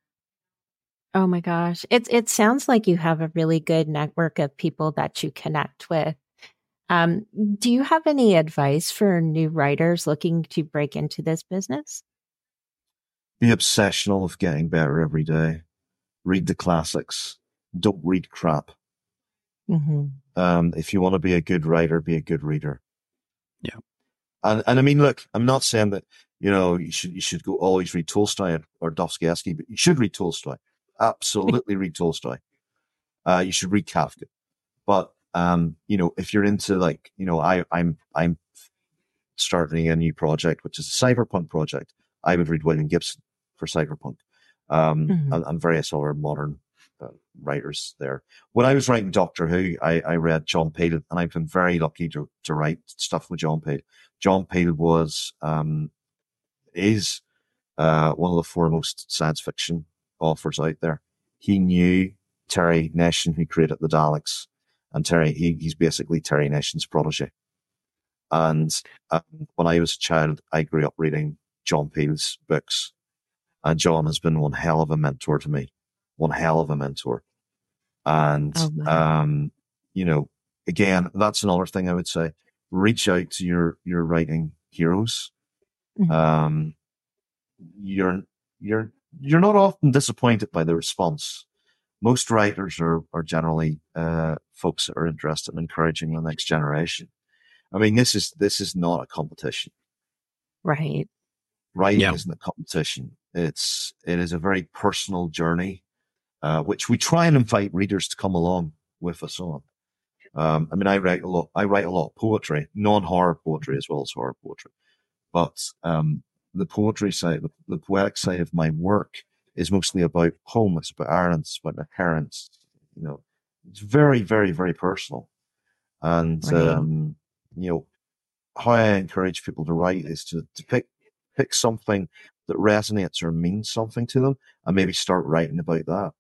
[SPEAKER 2] Oh my gosh. It, it sounds like you have a really good network of people that you connect with. Um, do you have any advice for new writers looking to break into this business?
[SPEAKER 3] Be obsessional of getting better every day. Read the classics. Don't read crap.
[SPEAKER 2] Mm-hmm.
[SPEAKER 3] Um, if you want to be a good writer, be a good reader.
[SPEAKER 1] Yeah.
[SPEAKER 3] And, and I mean, look, I'm not saying that, you know, you should, you should go always read Tolstoy or Dostoevsky, but you should read Tolstoy. Absolutely read Tolstoy. Uh, you should read Kafka. But, um, you know, if you're into like, you know, I, I'm, I'm starting a new project, which is a cyberpunk project. I would read William Gibson for cyberpunk, um,
[SPEAKER 2] Mhm.
[SPEAKER 3] and, and various other modern uh, writers there. When I was writing Doctor Who, I, I read John Peel, and I've been very lucky to, to write stuff with John Peel. John Peel was, um, is, uh, one of the foremost science fiction authors out there. He knew Terry Nation, who created the Daleks, and Terry, he, he's basically Terry Nation's protege. And um, when I was a child, I grew up reading John Peel's books. And John has been one hell of a mentor to me. One hell of a mentor. And,
[SPEAKER 2] Oh, wow.
[SPEAKER 3] um, you know, again, that's another thing I would say. Reach out to your, your writing heroes.
[SPEAKER 2] Mhm.
[SPEAKER 3] Um, you're, you're, you're not often disappointed by the response. Most writers are, are generally, uh, folks that are interested in encouraging the next generation. I mean, this is, this is not a competition.
[SPEAKER 2] Right.
[SPEAKER 3] Writing
[SPEAKER 1] Yeah.
[SPEAKER 3] isn't a competition. It's, it is a very personal journey, uh, which we try and invite readers to come along with us on. Um, I mean, I write a lot, I write a lot of poetry, non-horror poetry as well as horror poetry. But, um, the poetry side, the, the poetic side of my work is mostly about home. It's about Ireland. It's about my parents. You know, it's very, very, very personal. And,
[SPEAKER 2] Right.
[SPEAKER 3] um, you know, how I encourage people to write is to, to pick, pick something that resonates or means something to them, and maybe start writing about that.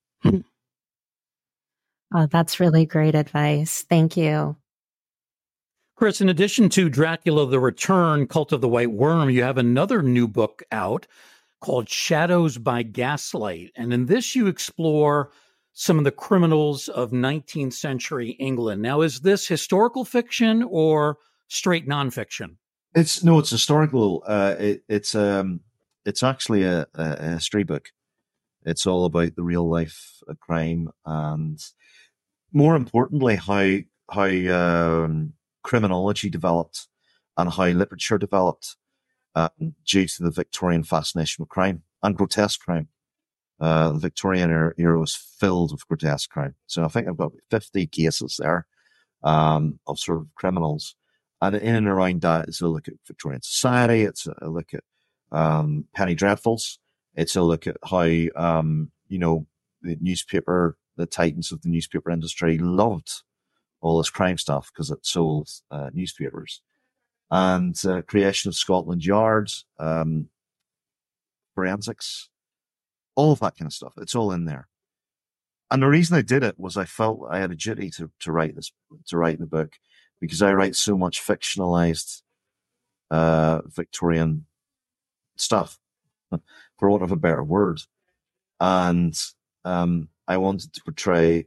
[SPEAKER 2] Oh, that's really great advice. Thank you.
[SPEAKER 1] Chris, in addition to Dracula the Return, Cult of the White Worm, you have another new book out called Shadows by Gaslight. And in this, you explore some of the criminals of nineteenth century England. Now, is this historical fiction or straight nonfiction?
[SPEAKER 3] It's no, it's historical. Uh, it, it's um, it's actually a, a, a history book. It's all about the real life of crime, and more importantly, how how um, criminology developed and how literature developed um, due to the Victorian fascination with crime and grotesque crime. Uh, the Victorian era, era was filled with grotesque crime. So I think I've got fifty cases there um, of sort of criminals. And in and around that is a look at Victorian society. It's a look at um, penny dreadfuls. It's a look at how, um, you know, the newspaper, the titans of the newspaper industry loved all this crime stuff because it sold uh, newspapers. And uh, creation of Scotland Yard, um, forensics, all of that kind of stuff. It's all in there. And the reason I did it was I felt I had a duty to, to write this, to write the book, because I write so much fictionalized uh, Victorian stuff, for want of a better word. And um, I wanted to portray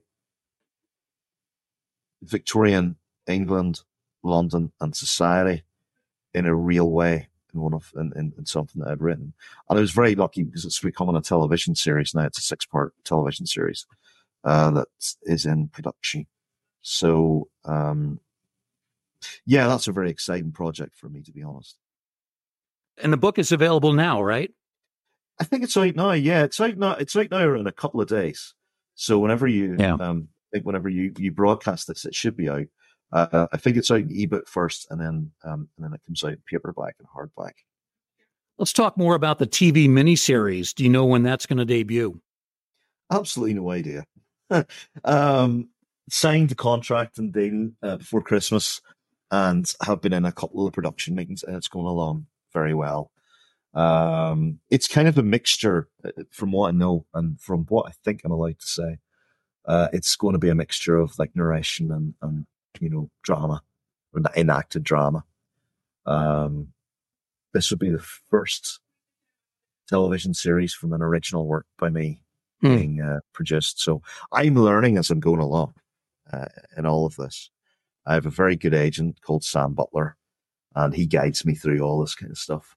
[SPEAKER 3] Victorian England, London, and society in a real way in one of in, in, in something that I'd written. And I was very lucky because it's becoming a television series now. It's a six-part television series uh, that is in production. So, um, yeah, that's a very exciting project for me, to be honest.
[SPEAKER 1] And the book is available now, right?
[SPEAKER 3] I think it's out now. Yeah, it's out now. It's out now in a couple of days. So whenever you,
[SPEAKER 1] yeah.
[SPEAKER 3] um, I think whenever you, you broadcast this, it should be out. Uh, I think it's out in ebook first, and then um, and then it comes out in paperback and hardback.
[SPEAKER 1] Let's talk more about the T V miniseries. Do you know when that's going to debut?
[SPEAKER 3] Absolutely no idea. um, signed the contract and deal uh, before Christmas, and have been in a couple of production meetings, and it's going along very well. Um, it's kind of a mixture, from what I know and from what I think I'm allowed to say. Uh, it's going to be a mixture of like narration and, and you know, drama, or enacted drama. Um, this would be the first television series from an original work by me hmm. being uh, produced. So I'm learning as I'm going along uh, in all of this. I have a very good agent called Sam Butler, and he guides me through all this kind of stuff.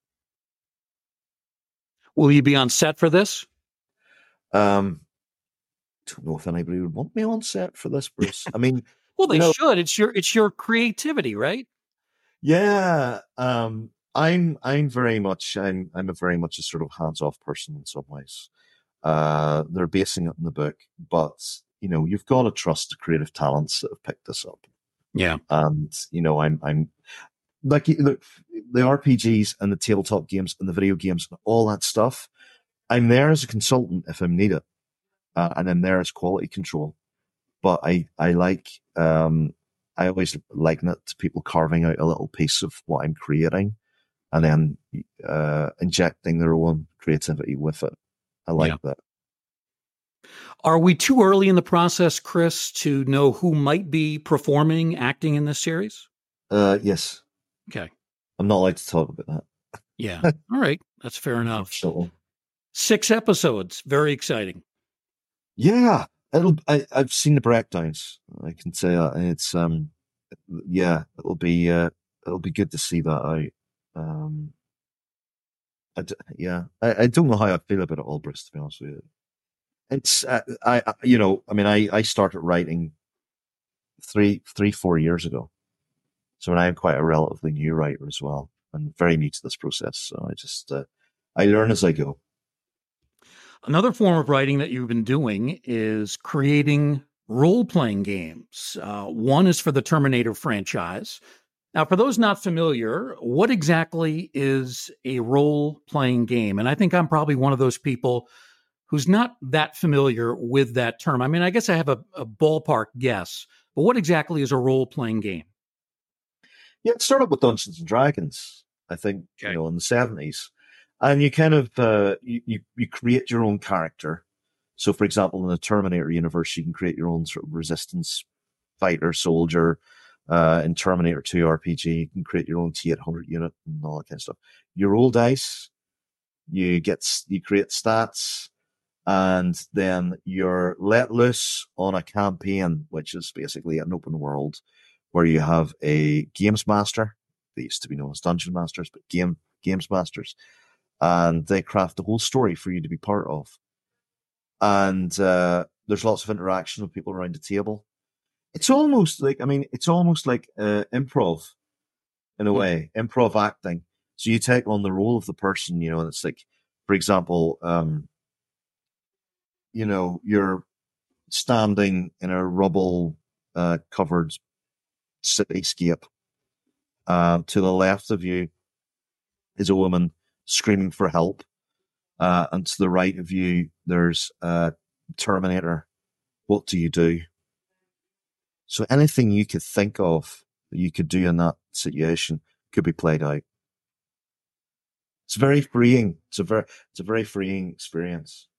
[SPEAKER 1] Will you be on set for this?
[SPEAKER 3] Um, don't know if anybody would want me on set for this, Bruce. I mean,
[SPEAKER 1] well, they
[SPEAKER 3] you know,
[SPEAKER 1] should. It's your it's your creativity, right?
[SPEAKER 3] Yeah. Um, I'm I'm very much I'm I'm a very much a sort of hands off person in some ways. Uh, they're basing it in the book, but you know, you've got to trust the creative talents that have picked this up.
[SPEAKER 1] Yeah,
[SPEAKER 3] and you know, I'm I'm. Like look, the R P Gs and the tabletop games and the video games and all that stuff, I'm there as a consultant if I'm needed, uh, and I'm there as quality control. But I, I like, um, I always liken it to people carving out a little piece of what I'm creating, and then uh, injecting their own creativity with it. I like yeah. that.
[SPEAKER 1] Are we too early in the process, Chris, to know who might be performing, acting in this series?
[SPEAKER 3] Uh, yes.
[SPEAKER 1] Okay.
[SPEAKER 3] I'm not allowed to talk about that.
[SPEAKER 1] Yeah. All right. That's fair enough.
[SPEAKER 3] Sure.
[SPEAKER 1] Six episodes. Very exciting.
[SPEAKER 3] Yeah. It'll, I, I've seen the breakdowns. I can say that. It's, um, yeah, it'll be, uh, it'll be good to see that out. Um, I d- yeah, I, I don't know how I feel about it all, Bruce, to be honest with you. It's, uh, I, I, you know, I mean, I, I started writing three, three, four years ago. So I'm quite a relatively new writer as well, and very new to this process. So I just, uh, I learn as I go.
[SPEAKER 1] Another form of writing that you've been doing is creating role-playing games. Uh, one is for the Terminator franchise. Now, for those not familiar, what exactly is a role-playing game? And I think I'm probably one of those people who's not that familiar with that term. I mean, I guess I have a, a ballpark guess, but what exactly is a role-playing game?
[SPEAKER 3] Yeah, it started with Dungeons and Dragons, I think,
[SPEAKER 1] okay.
[SPEAKER 3] you know, in the seventies. and you kind of uh, you, you you create your own character. So, for example, in the Terminator universe, you can create your own sort of resistance fighter, soldier. Uh, in Terminator two R P G, you can create your own T eight hundred unit and all that kind of stuff. You roll dice, you get you create stats, and then you're let loose on a campaign, which is basically an open world where you have a games master. They used to be known as dungeon masters, but game games masters, and they craft the whole story for you to be part of. And uh, there's lots of interaction with people around the table. It's almost like, I mean, it's almost like uh, improv in a way, mm. improv acting. So you take on the role of the person, you know, and it's like, for example, um, you know, you're standing in a rubble uh, covered cityscape. Uh, to the left of you is a woman screaming for help. Uh, and to the right of you, there's a Terminator. What do you do? So anything you could think of that you could do in that situation could be played out. It's very freeing. It's a very, it's a very freeing experience.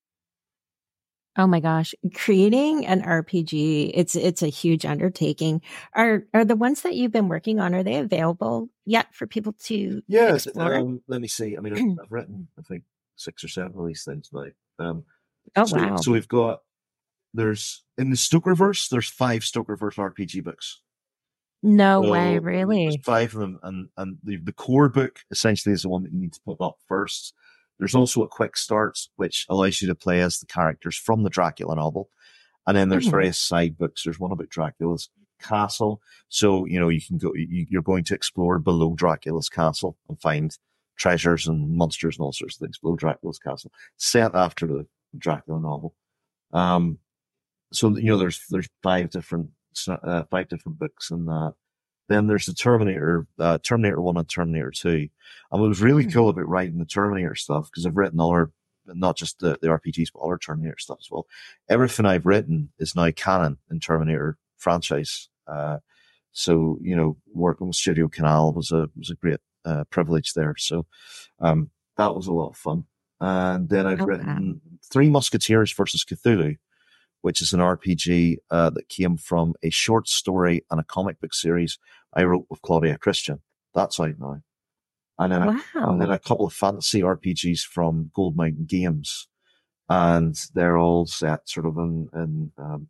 [SPEAKER 2] Oh my gosh. Creating an R P G, it's, it's a huge undertaking. Are, are the ones that you've been working on, are they available yet for people to
[SPEAKER 3] yeah,
[SPEAKER 2] explore?
[SPEAKER 3] Um, let me see. I mean, I've written, I think, six or seven of these things now. Um,
[SPEAKER 2] oh,
[SPEAKER 3] so,
[SPEAKER 2] wow.
[SPEAKER 3] So we've got, there's, in the Stokerverse, there's five Stokerverse R P G books.
[SPEAKER 2] No
[SPEAKER 3] so
[SPEAKER 2] way, really?
[SPEAKER 3] There's five of them, and, and the, the core book essentially is the one that you need to put up first. There's also a quick start, which allows you to play as the characters from the Dracula novel. And then there's mm-hmm. various side books. There's one about Dracula's castle. So, you know, you can go, you, you're going to explore below Dracula's castle and find treasures and monsters and all sorts of things below Dracula's castle, set after the Dracula novel. Um, so, you know, there's, there's five different, uh, five different books in that. Then there's the Terminator, uh, Terminator one and Terminator two. And what was really cool about writing the Terminator stuff, because I've written other, not just the, the R P Gs, but other Terminator stuff as well. Everything I've written is now canon in Terminator franchise. Uh, so, you know, working with Studio Canal was a, was a great, uh, privilege there. So, um, that was a lot of fun. And then I've okay. written Three Musketeers versus Cthulhu, which is an R P G uh, that came from a short story and a comic book series I wrote with Claudia Christian. That's out now. And then, wow. a, and then a couple of fantasy R P Gs from Gold Mountain Games. And they're all set sort of in, in um,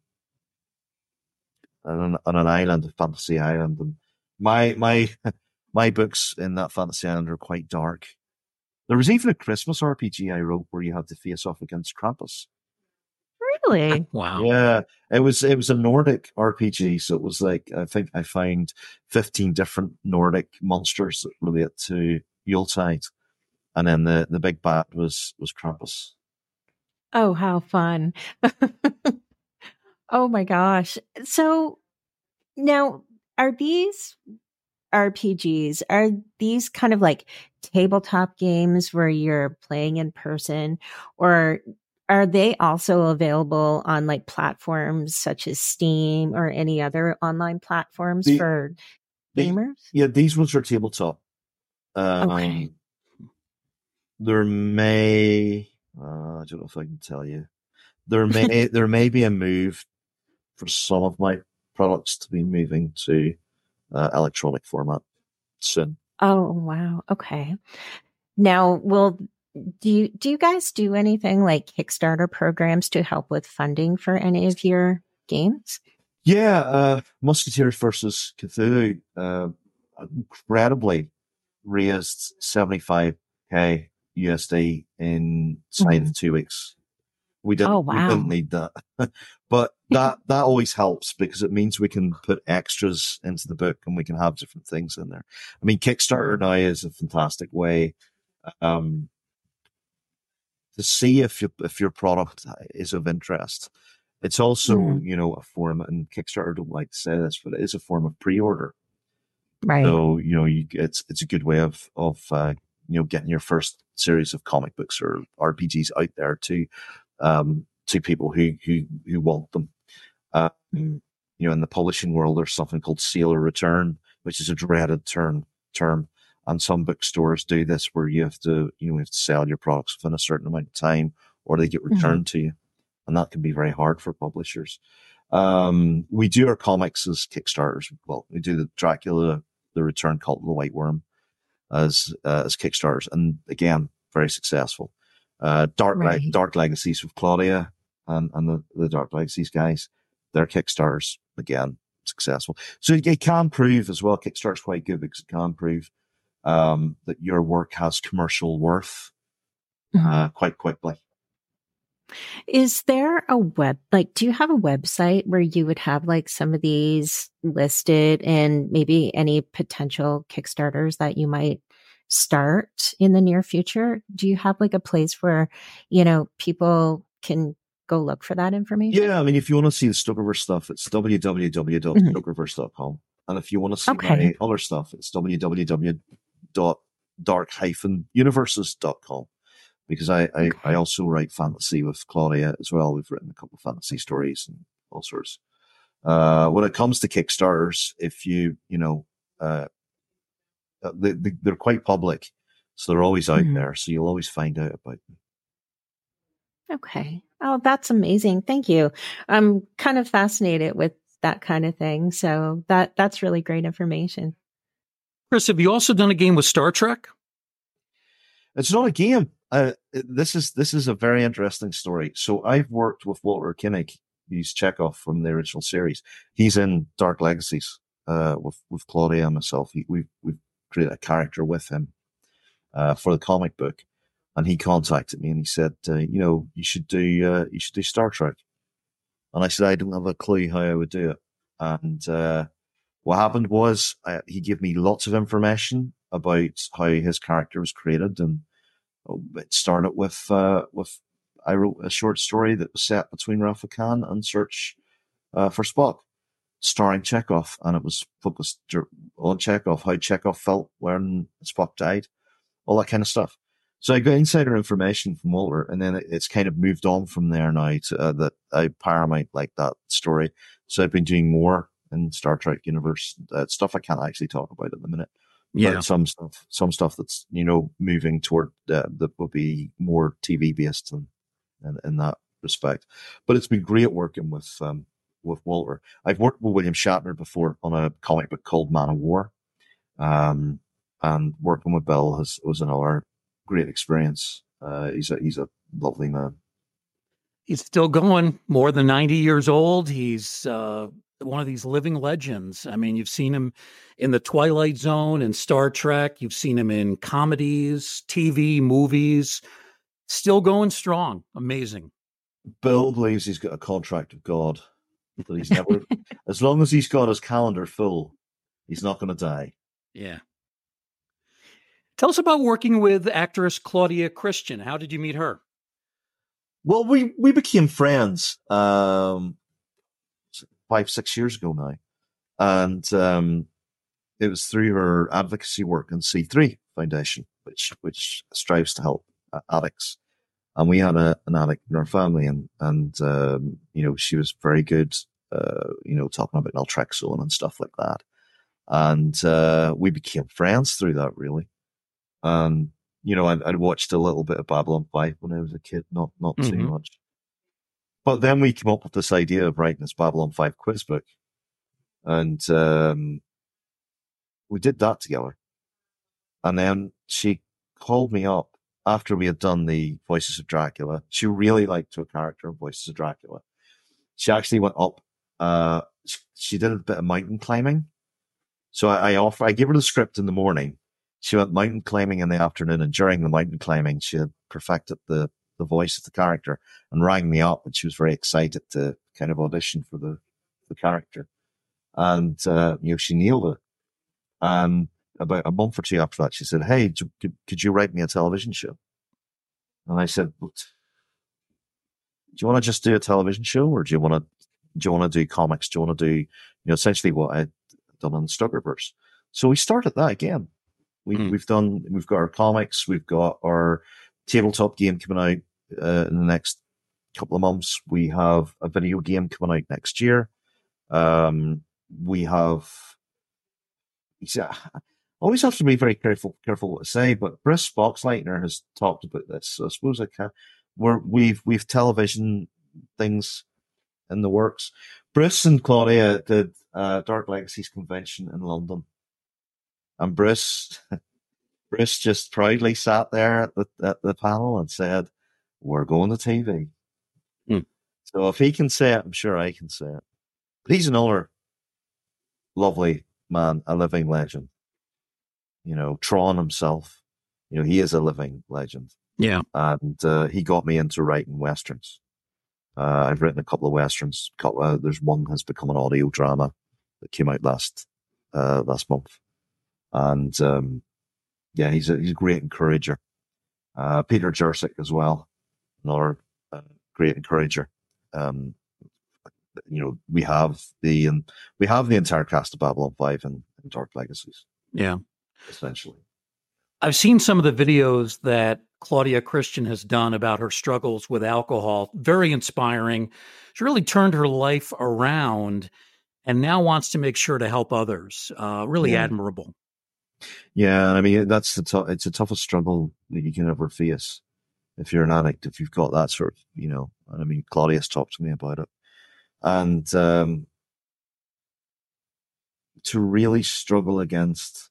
[SPEAKER 3] on, on an island, a fantasy island. And my, my, my books in that fantasy island are quite dark. There was even a Christmas R P G I wrote where you had to face off against Krampus.
[SPEAKER 2] Really?
[SPEAKER 1] Wow.
[SPEAKER 3] Yeah, it was it was a Nordic R P G, so it was like I think I found fifteen different Nordic monsters that relate to Yuletide, and then the the big bad was was Krampus.
[SPEAKER 2] Oh, how fun! Oh my gosh! So now, are these R P Gs, are these kind of like tabletop games where you're playing in person, or are they also available on like platforms such as Steam or any other online platforms the, for gamers?
[SPEAKER 3] The, yeah, these ones are tabletop. Um,
[SPEAKER 2] okay.
[SPEAKER 3] There may, uh, I don't know if I can tell you, there may there may be a move for some of my products to be moving to uh, electronic format soon.
[SPEAKER 2] Oh wow! Okay. Now, will Do you, do you guys do anything like Kickstarter programs to help with funding for any of your games?
[SPEAKER 3] Yeah, uh, Musketeers versus Cthulhu, uh, incredibly raised seventy-five K U S D inside mm-hmm. of two weeks. We didn't,
[SPEAKER 2] oh, wow.
[SPEAKER 3] we didn't need that. But that, that always helps because it means we can put extras into the book and we can have different things in there. I mean, Kickstarter now is a fantastic way, um, to see if your, if your product is of interest. It's also, mm. you know, a form, and Kickstarter don't like to say this, but it is a form of pre-order.
[SPEAKER 2] Right.
[SPEAKER 3] So, you know, you, it's, it's a good way of, of, uh, you know, getting your first series of comic books or R P Gs out there to, um, to people who, who, who want them. Uh, you know, in the publishing world, there's something called sale or return, which is a dreaded term, term. And some bookstores do this where you have to, you know, you have to sell your products within a certain amount of time or they get returned mm-hmm. to you. And that can be very hard for publishers. Um, we do our comics as Kickstarters. Well, we do the Dracula, the Return, Cult of the White Worm as, uh, as Kickstarters. And again, very successful. Uh, Dark, right. Le- Dark Legacies with Claudia and, and the, the Dark Legacies guys, their Kickstarters, again, successful. So it can prove as well, Kickstarter's quite good because it can prove, um, that your work has commercial worth, mm-hmm. uh, quite quickly.
[SPEAKER 2] Is there a web, like, do you have a website where you would have like some of these listed and maybe any potential Kickstarters that you might start in the near future? Do you have like a place where, you know, people can go look for that information?
[SPEAKER 3] Yeah. I mean, if you want to see the Stokerverse stuff, it's w w w dot stokerverse dot com. Mm-hmm. And if you want to see okay. my other stuff, it's w w w dot dark dash universes dot com. Because I, I, okay. I also write fantasy with Claudia as well. We've written a couple of fantasy stories and all sorts. Uh, when it comes to Kickstarters, if you, you know, uh, they, they, they're quite public. So they're always out mm-hmm. there. So you'll always find out about them.
[SPEAKER 2] Okay. Oh, that's amazing. Thank you. I'm kind of fascinated with that kind of thing. So that, that's really great information.
[SPEAKER 1] Chris, have you also done a game with Star Trek?
[SPEAKER 3] It's not a game. Uh, this is this is a very interesting story. So I've worked with Walter Koenig. He's Chekhov from the original series. He's in Dark Legacies uh, with with Claudia and myself. He, we've we've created a character with him uh, for the comic book, and he contacted me and he said, uh, you know, you should do uh, you should do Star Trek. And I said I don't have a clue how I would do it. And uh, what happened was uh, he gave me lots of information about how his character was created, and it started with, uh, with, I wrote a short story that was set between Wrath of Khan and Search, uh, for Spock, starring Chekhov. And it was focused on Chekhov, how Chekhov felt when Spock died, all that kind of stuff. So I got insider information from Walter, and then it's kind of moved on from there now to, uh, that I Paramount like that story. So I've been doing more in Star Trek universe, uh, stuff I can't actually talk about at the minute. Yeah, but some stuff, some stuff that's, you know, moving toward uh, that will be more T V based in, in, in that respect. But it's been great working with um with Walter. I've worked with William Shatner before on a comic book called Man of War, um, and working with Bill has was another great experience. Uh, he's a he's a lovely man.
[SPEAKER 1] He's still going, more than ninety years old. He's uh, one of these living legends. I mean, you've seen him in The Twilight Zone and Star Trek. You've seen him in comedies, T V, movies. Still going strong. Amazing.
[SPEAKER 3] Bill believes he's got a contract with God. That he's never, as long as he's got his calendar full, he's not going to die.
[SPEAKER 1] Yeah. Tell us about working with actress Claudia Christian. How did you meet her?
[SPEAKER 3] Well, we, we became friends um, five, six years ago now. And um, it was through her advocacy work in C three Foundation, which which strives to help uh, addicts. And we had a, an addict in our family, and, and um, you know, she was very good, uh, you know, talking about naltrexone and stuff like that. And uh, we became friends through that, really. Um, you know, I'd, I'd watched a little bit of Babylon five when I was a kid, not not mm-hmm. too much. But then we came up with this idea of writing this Babylon five quiz book. And um, we did that together. And then she called me up after we had done the Voices of Dracula. She really liked her character in Voices of Dracula. She actually went up, uh, she, she did a bit of mountain climbing. So I, I offer, I gave her the script in the morning. She went mountain climbing in the afternoon, and during the mountain climbing, she had perfected the, the voice of the character and rang me up, and she was very excited to kind of audition for the, the character. And, uh, you know, she nailed it. And about a month or two after that, she said, "Hey, could, could you write me a television show?" And I said, "Do you want to just do a television show, or do you want to, do you want to do comics? Do you want to do, you know, essentially what I'd done on Stokerverse?" So we started that again. We, mm. We've done, we've got our comics, we've got our tabletop game coming out uh, in the next couple of months. We have a video game coming out next year. Um, we have, always have to be very careful careful what to say. But Bruce Boxleitner has talked about this, so I suppose I can. We're, we've we've television things in the works. Bruce and Claudia did uh, Dark Legacies convention in London, and Bruce Bruce just proudly sat there at the at the panel and said, "We're going to T V."
[SPEAKER 1] Hmm.
[SPEAKER 3] So if he can say it, I'm sure I can say it. But he's another lovely man, a living legend. You know, Tron himself, you know, he is a living legend.
[SPEAKER 1] Yeah.
[SPEAKER 3] And uh, he got me into writing Westerns. Uh, I've written a couple of Westerns. Couple, uh, there's one has become an audio drama that came out last uh, last month. And um, yeah, he's a, he's a great encourager. Uh, Peter Jurczyk as well, another uh, great encourager. Um, you know, we have the um, we have the entire cast of Babylon five in, in Dark Legacies.
[SPEAKER 1] Yeah.
[SPEAKER 3] Essentially.
[SPEAKER 1] I've seen some of the videos that Claudia Christian has done about her struggles with alcohol. Very inspiring. She really turned her life around and now wants to make sure to help others. Uh, really
[SPEAKER 3] yeah.
[SPEAKER 1] admirable.
[SPEAKER 3] Yeah, I mean, that's the t- it's the toughest struggle that you can ever face if you're an addict, if you've got that sort of, you know, I mean, Claudia's talked to me about it. And um, to really struggle against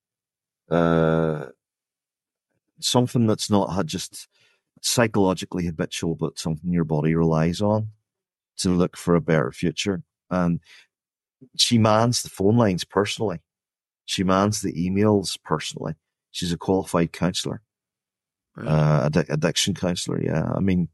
[SPEAKER 3] uh, something that's not had just psychologically habitual, but something your body relies on to look for a better future. And she mans the phone lines personally. She mans the emails personally. She's a qualified counsellor,
[SPEAKER 1] Right.
[SPEAKER 3] uh, addic- addiction counsellor. Yeah, I mean,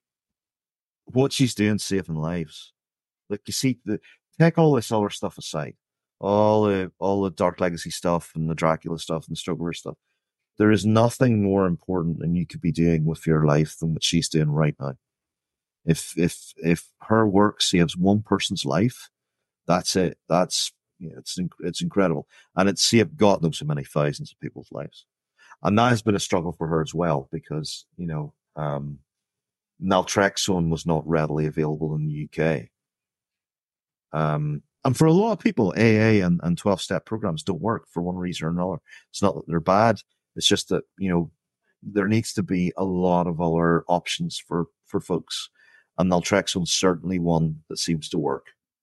[SPEAKER 3] what she's doing, saving lives. Like you see, the take all this other stuff aside, all the all the Dark Legacy stuff and the Dracula stuff and the Struggler stuff. There is nothing more important than you could be doing with your life than what she's doing right now. If if if her work saves one person's life, that's it. That's yeah, it's it's incredible, and it's saved God knows how many thousands of people's lives. And that has been a struggle for her as well, because you know um, naltrexone was not readily available in the U K, um, and for a lot of people, A A and, and twelve-step programs don't work for one reason or another. It's not that they're bad; it's just that you know there needs to be a lot of other options for for folks, and naltrexone's certainly one that seems to work.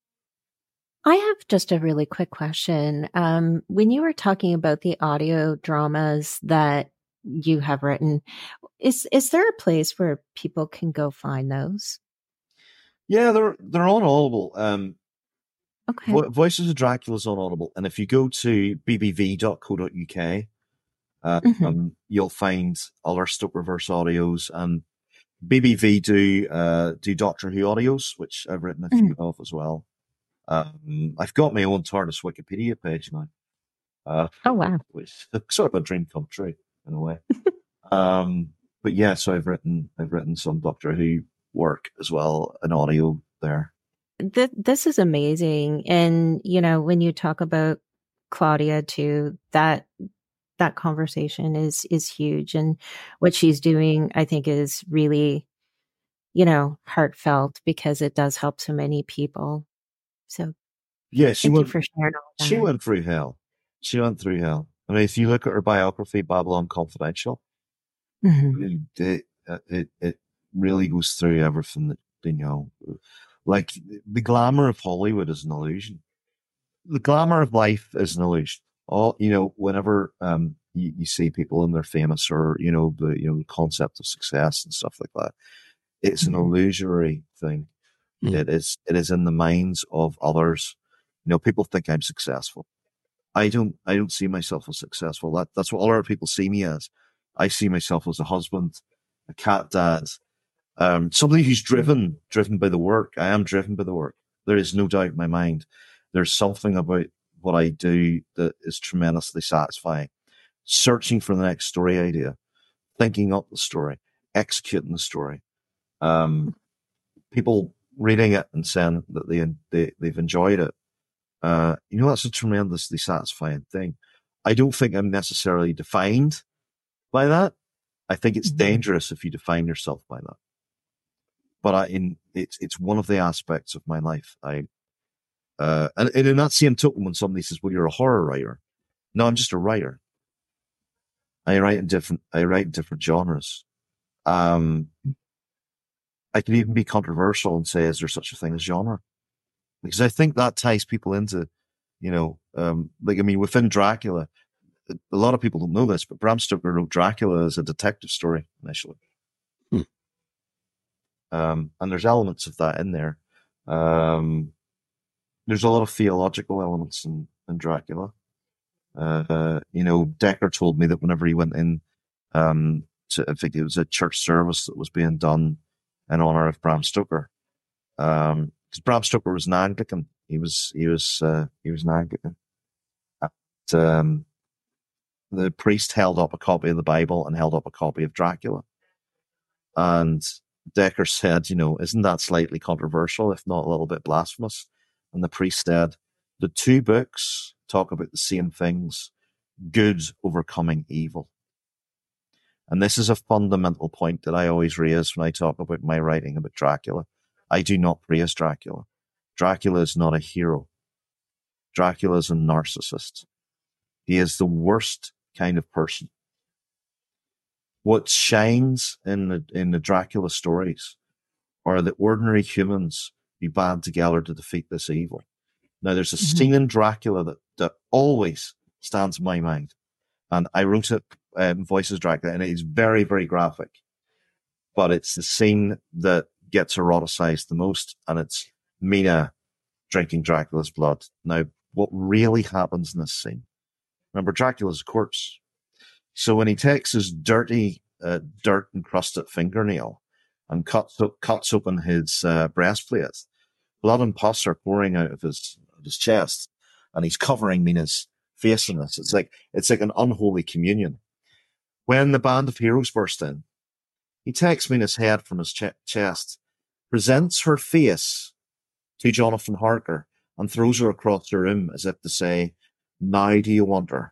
[SPEAKER 2] I have just a really quick question. Um, when you were talking about the audio dramas that you have written, is is there a place where people can go find those?
[SPEAKER 3] Yeah, they're they're on Audible. Um,
[SPEAKER 2] Okay.
[SPEAKER 3] Vo- Voices of Dracula is on Audible, and if you go to b b v dot co dot u k, uh,
[SPEAKER 2] Mhm.
[SPEAKER 3] um, you'll find other Stoke Reverse audios. And B B V do uh, do Doctor Who audios, which I've written a few of as well. Um, I've got my own TARDIS Wikipedia page now, uh,
[SPEAKER 2] Oh, wow.
[SPEAKER 3] which is sort of a dream come true in a way. um, but yeah, so I've written I've written some Doctor Who work as well, an audio there.
[SPEAKER 2] Th- this is amazing. And, you know, when you talk about Claudia too, that that conversation is is huge. And what she's doing, I think, is really, you know, heartfelt because it does help so many people. So
[SPEAKER 3] Yeah, she
[SPEAKER 2] thank you
[SPEAKER 3] went.
[SPEAKER 2] for sharing all that.
[SPEAKER 3] She went through hell. She went through hell. I mean, if you look at her biography, Babylon Confidential,
[SPEAKER 2] Mhm.
[SPEAKER 3] it, it it it really goes through everything that you know. Like the glamour of Hollywood is an illusion. The glamour of life is an illusion. All you know, whenever um you, you see people and they're famous, or you know the you know the concept of success and stuff like that, it's an
[SPEAKER 2] Mhm.
[SPEAKER 3] illusory thing.
[SPEAKER 1] Mm.
[SPEAKER 3] It is it is in the minds of others. You know, people think I'm successful. I don't I don't see myself as successful. That that's what other people see me as. I see myself as a husband, a cat dad, um, somebody who's driven driven by the work. I am driven by the work. There is no doubt in my mind. There's something about what I do that is tremendously satisfying. Searching for the next story idea, thinking up the story, executing the story. Um, people reading it and saying that they, they they've enjoyed it. Uh, you know, that's a tremendously satisfying thing. I don't think I'm necessarily defined by that. I think it's
[SPEAKER 2] Mhm.
[SPEAKER 3] dangerous if you define yourself by that. But I, in it's it's one of the aspects of my life. I uh, and, and in that same token, when somebody says, "Well, you're a horror writer," No, I'm just a writer. I write in different, I write in different genres. Um, I could even be controversial and say, is there such a thing as genre? Because I think that ties people into, you know, um, like, I mean, within Dracula, a lot of people don't know this, but Bram Stoker wrote Dracula as a detective story initially.
[SPEAKER 1] Hmm.
[SPEAKER 3] Um, and there's elements of that in there. Um, there's a lot of theological elements in, in Dracula. Uh, uh, you know, Decker told me that whenever he went in, um, to, I think it was a church service that was being done in honor of Bram Stoker. Um, because Bram Stoker was an Anglican. He was, he was, uh, he was an Anglican. And, um, the priest held up a copy of the Bible and held up a copy of Dracula. And Decker said, you know, isn't that slightly controversial, if not a little bit blasphemous? And the priest said, the two books talk about the same things, good overcoming evil. And this is a fundamental point that I always raise when I talk about my writing about Dracula. I do not praise Dracula. Dracula is not a hero. Dracula is a narcissist. He is the worst kind of person. What shines in the, in the Dracula stories are the ordinary humans who band together to defeat this evil. Now, there's a
[SPEAKER 2] Mm-hmm.
[SPEAKER 3] scene in Dracula that, that always stands in my mind. And I wrote it, um, Voices Dracula, and it is very, very graphic. But it's the scene that gets eroticized the most, and it's Mina drinking Dracula's blood. Now, what really happens in this scene? Remember, Dracula's a corpse. So when he takes his dirty, uh, dirt-encrusted fingernail and cuts, cuts open his uh, breastplate, blood and pus are pouring out of his, of his chest, and he's covering Mina's face in this. It's like, it's like an unholy communion. When the band of heroes burst in, he takes Mina's head from his ch- chest, presents her face to Jonathan Harker, and throws her across the room as if to say, now do you want her?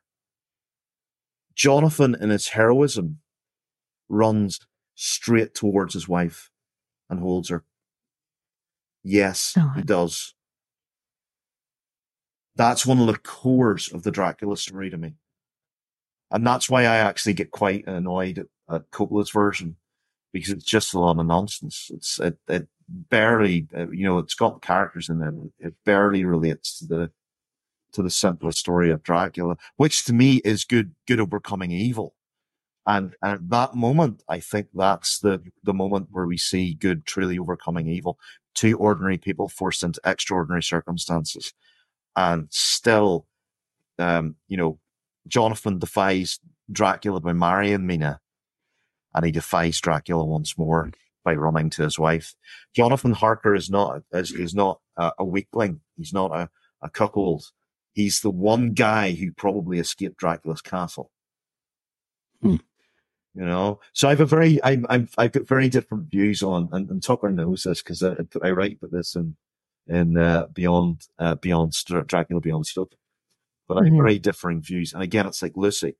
[SPEAKER 3] Jonathan, in his heroism, runs straight towards his wife and holds her. Yes,
[SPEAKER 2] God.
[SPEAKER 3] he does. That's one of the cores of the Dracula story to me. And that's why I actually get quite annoyed at, at Coppola's version, because it's just a lot of nonsense. It's, it, it barely, uh, you know, it's got characters in it. It barely relates to the, to the simplest story of Dracula, which to me is good, good overcoming evil. And, and at that moment, I think that's the, the moment where we see good truly overcoming evil. Two ordinary people forced into extraordinary circumstances, and still, um, you know, Jonathan defies Dracula by marrying Mina, and he defies Dracula once more by running to his wife. Jonathan Harker is not, is, is not a, a weakling. He's not a, a cuckold. He's the one guy who probably escaped Dracula's castle.
[SPEAKER 1] Hmm.
[SPEAKER 3] You know, so I have a very, I'm, I'm, I've got very different views on, and, and Tucker knows this because I, I write about this in, in, uh, Beyond, uh, Beyond Dracula Beyond Stuff. But I have
[SPEAKER 2] Mhm.
[SPEAKER 3] very differing views. And again, it's like Lucy.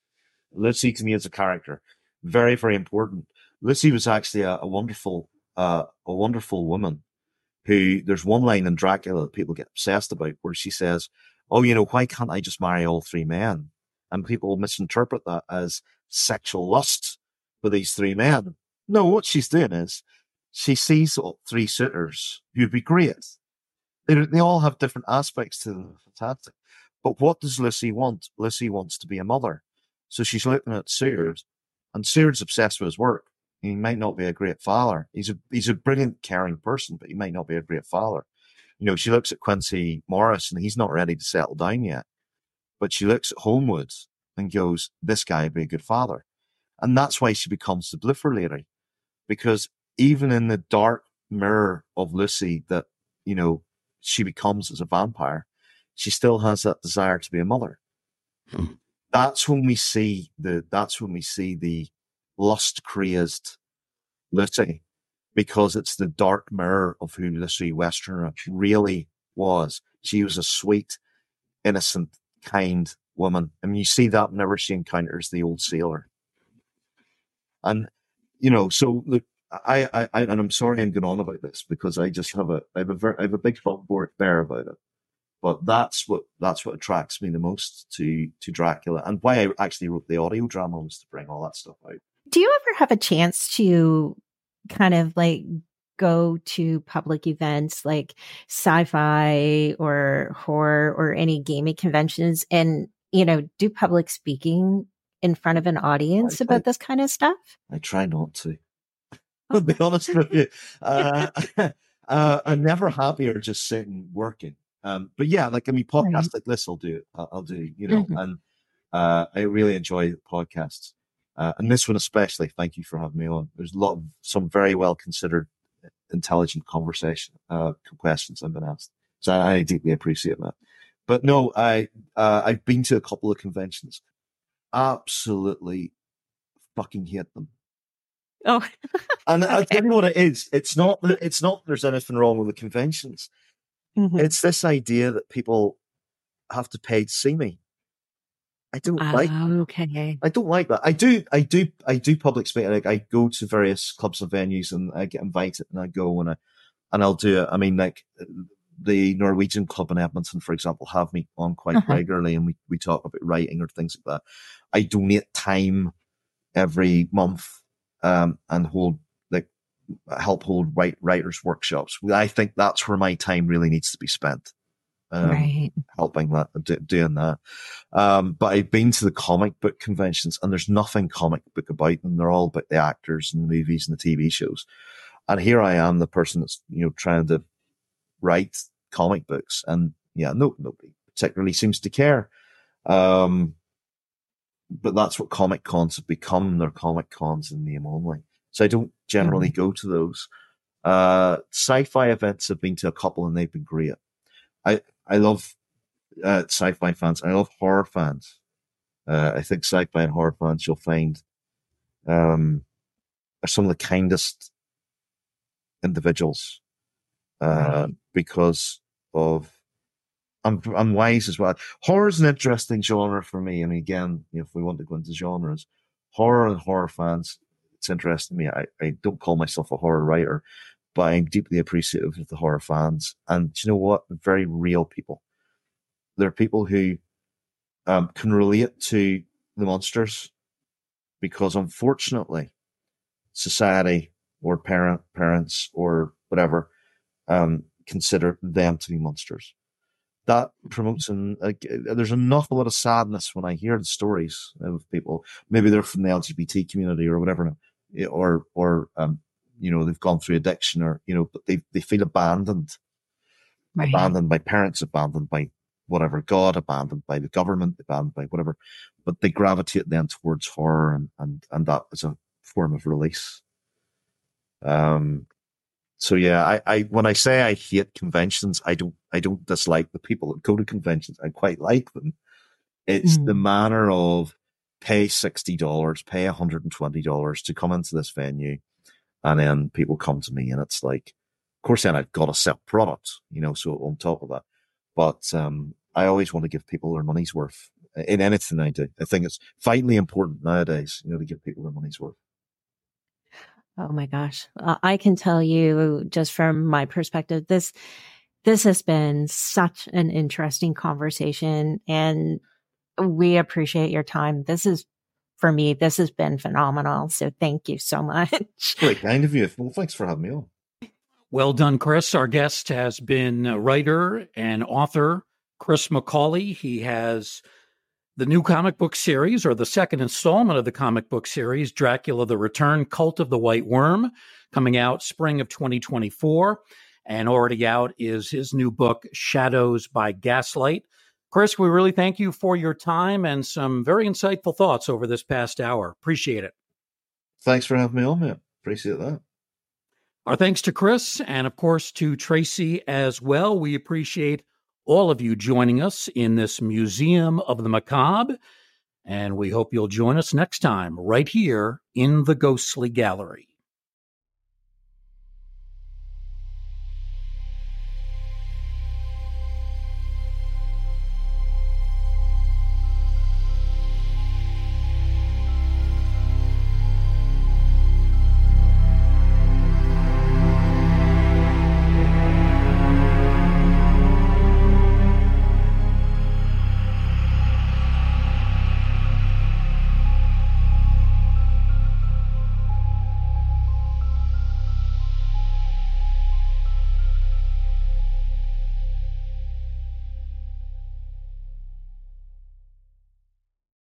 [SPEAKER 3] Lucy to me as a character, very, very important. Lucy was actually a, a wonderful, uh, a wonderful woman who, there's one line in Dracula that people get obsessed about where she says, oh, you know, why can't I just marry all three men? And people misinterpret that as sexual lust for these three men. No, what she's doing is she sees all three suitors who'd be great. They, they all have different aspects to them. Fantastic. But what does Lucy want? Lucy wants to be a mother. So she's looking at Seward, and Seward's obsessed with his work. He might not be a great father. He's a, he's a brilliant, caring person, but he might not be a great father. You know, she looks at Quincy Morris and he's not ready to settle down yet. But she looks at Homewood and goes, this guy would be a good father. And that's why she becomes the Bluffer lady. Because even in the dark mirror of Lucy that, you know, she becomes as a vampire, she still has that desire to be a mother.
[SPEAKER 1] Hmm.
[SPEAKER 3] That's when we see the, that's when we see the lust crazed Lucy, because it's the dark mirror of who Lucy Westenra really was. She was a sweet, innocent, kind woman. I mean, you see that whenever she encounters the old sailor. And, you know, so look, I, I, I and I'm sorry I'm going on about this because I just have a, I have a very, I have a big bumboard there about it. But that's what that's what attracts me the most to to Dracula, and why I actually wrote the audio drama was to bring all that stuff out.
[SPEAKER 2] Do you ever have a chance to kind of like go to public events like sci-fi or horror or any gaming conventions and, you know, do public speaking in front of an audience I, about I, this kind of stuff?
[SPEAKER 3] I try not to. I'll be honest with you. Uh, uh, I'm never happier just sitting working. Um, but yeah, like, I mean, podcasts right. like this, I'll do. I'll, I'll do, you know, mm-hmm. and uh, I really enjoy podcasts. Uh, and this one especially, thank you for having me on. There's a lot of, some very well considered, intelligent conversation, uh, questions I've been asked. So I, I deeply appreciate that. But no, I, uh, I've been to a couple of conventions. Absolutely fucking hate them.
[SPEAKER 2] Oh,
[SPEAKER 3] and
[SPEAKER 2] okay.
[SPEAKER 3] I'll tell you what it is. It's not that, it's not that there's anything wrong with the conventions. Mm-hmm. It's this idea that people have to pay to see me. I don't uh, like that.
[SPEAKER 2] Okay.
[SPEAKER 3] I don't like that. I do, I do, I do public speaking. Like, I go to various clubs and venues and I get invited and I go and I, and I'll do it. I mean, like the Norwegian club in Edmonton, for example, have me on quite uh-huh. regularly and we, we talk about writing or things like that. I donate time every month, um, and hold, like, help hold write, writers workshops. I think that's where my time really needs to be spent. Um, right. helping that, do, doing that. Um, but I've been to the comic book conventions and there's nothing comic book about them. They're all about the actors and the movies and the T V shows. And here I am, the person that's, you know, trying to write comic books. And yeah, no, nobody particularly seems to care. Um, but that's what comic cons have become. They're comic cons in name only. So I don't generally mm-hmm. go to those. Uh, sci-fi events have been to a couple and they've been great. I, I love uh, sci-fi fans. I love horror fans. Uh, I think sci-fi and horror fans you'll find um, are some of the kindest individuals uh, right. because of I'm I'm wise as well. Horror is an interesting genre for me. I mean, again, you know, if we want to go into genres, horror and horror fans, it's interesting to me. I, I don't call myself a horror writer, but I'm deeply appreciative of the horror fans. And do you know what? They're very real people. They're people who um, can relate to the monsters because, unfortunately, society or parent parents or whatever um, consider them to be monsters. That promotes an, uh, there's an awful lot of sadness when I hear the stories of people. Maybe they're from the L G B T community or whatever, or, or, um, you know, they've gone through addiction or, you know, but they, they feel abandoned, right. abandoned by parents, abandoned by whatever, God, abandoned by the government, abandoned by whatever, but they gravitate then towards horror and, and, and that is a form of release. Um, So yeah, I, I, when I say I hate conventions, I don't, I don't dislike the people that go to conventions. I quite like them. It's mm. the manner of pay sixty dollars, pay one hundred twenty dollars to come into this venue. And then people come to me and it's like, of course, then I've got to sell products, you know, so on top of that. But, um, I always want to give people their money's worth in anything I do. I think it's vitally important nowadays, you know, to give people their money's worth.
[SPEAKER 2] Oh my gosh. Uh, I can tell you just from my perspective, this, this has been such an interesting conversation and we appreciate your time. This is, for me, this has been phenomenal. So thank you so much.
[SPEAKER 3] Very kind of you. Well, thanks for having me on.
[SPEAKER 1] Well done, Chris. Our guest has been writer and author Chris McCauley. He has the new comic book series, or the second installment of the comic book series, Dracula the Return, Cult of the White Worm, coming out spring of twenty twenty-four. And already out is his new book, Shadows by Gaslight. Chris, we really thank you for your time and some very insightful thoughts over this past hour. Appreciate it.
[SPEAKER 3] Thanks for having me on, man. Appreciate that.
[SPEAKER 1] Our thanks to Chris and, of course, to Tracy as well. We appreciate all of you joining us in this Museum of the Macabre, and we hope you'll join us next time right here in the Ghostly Gallery.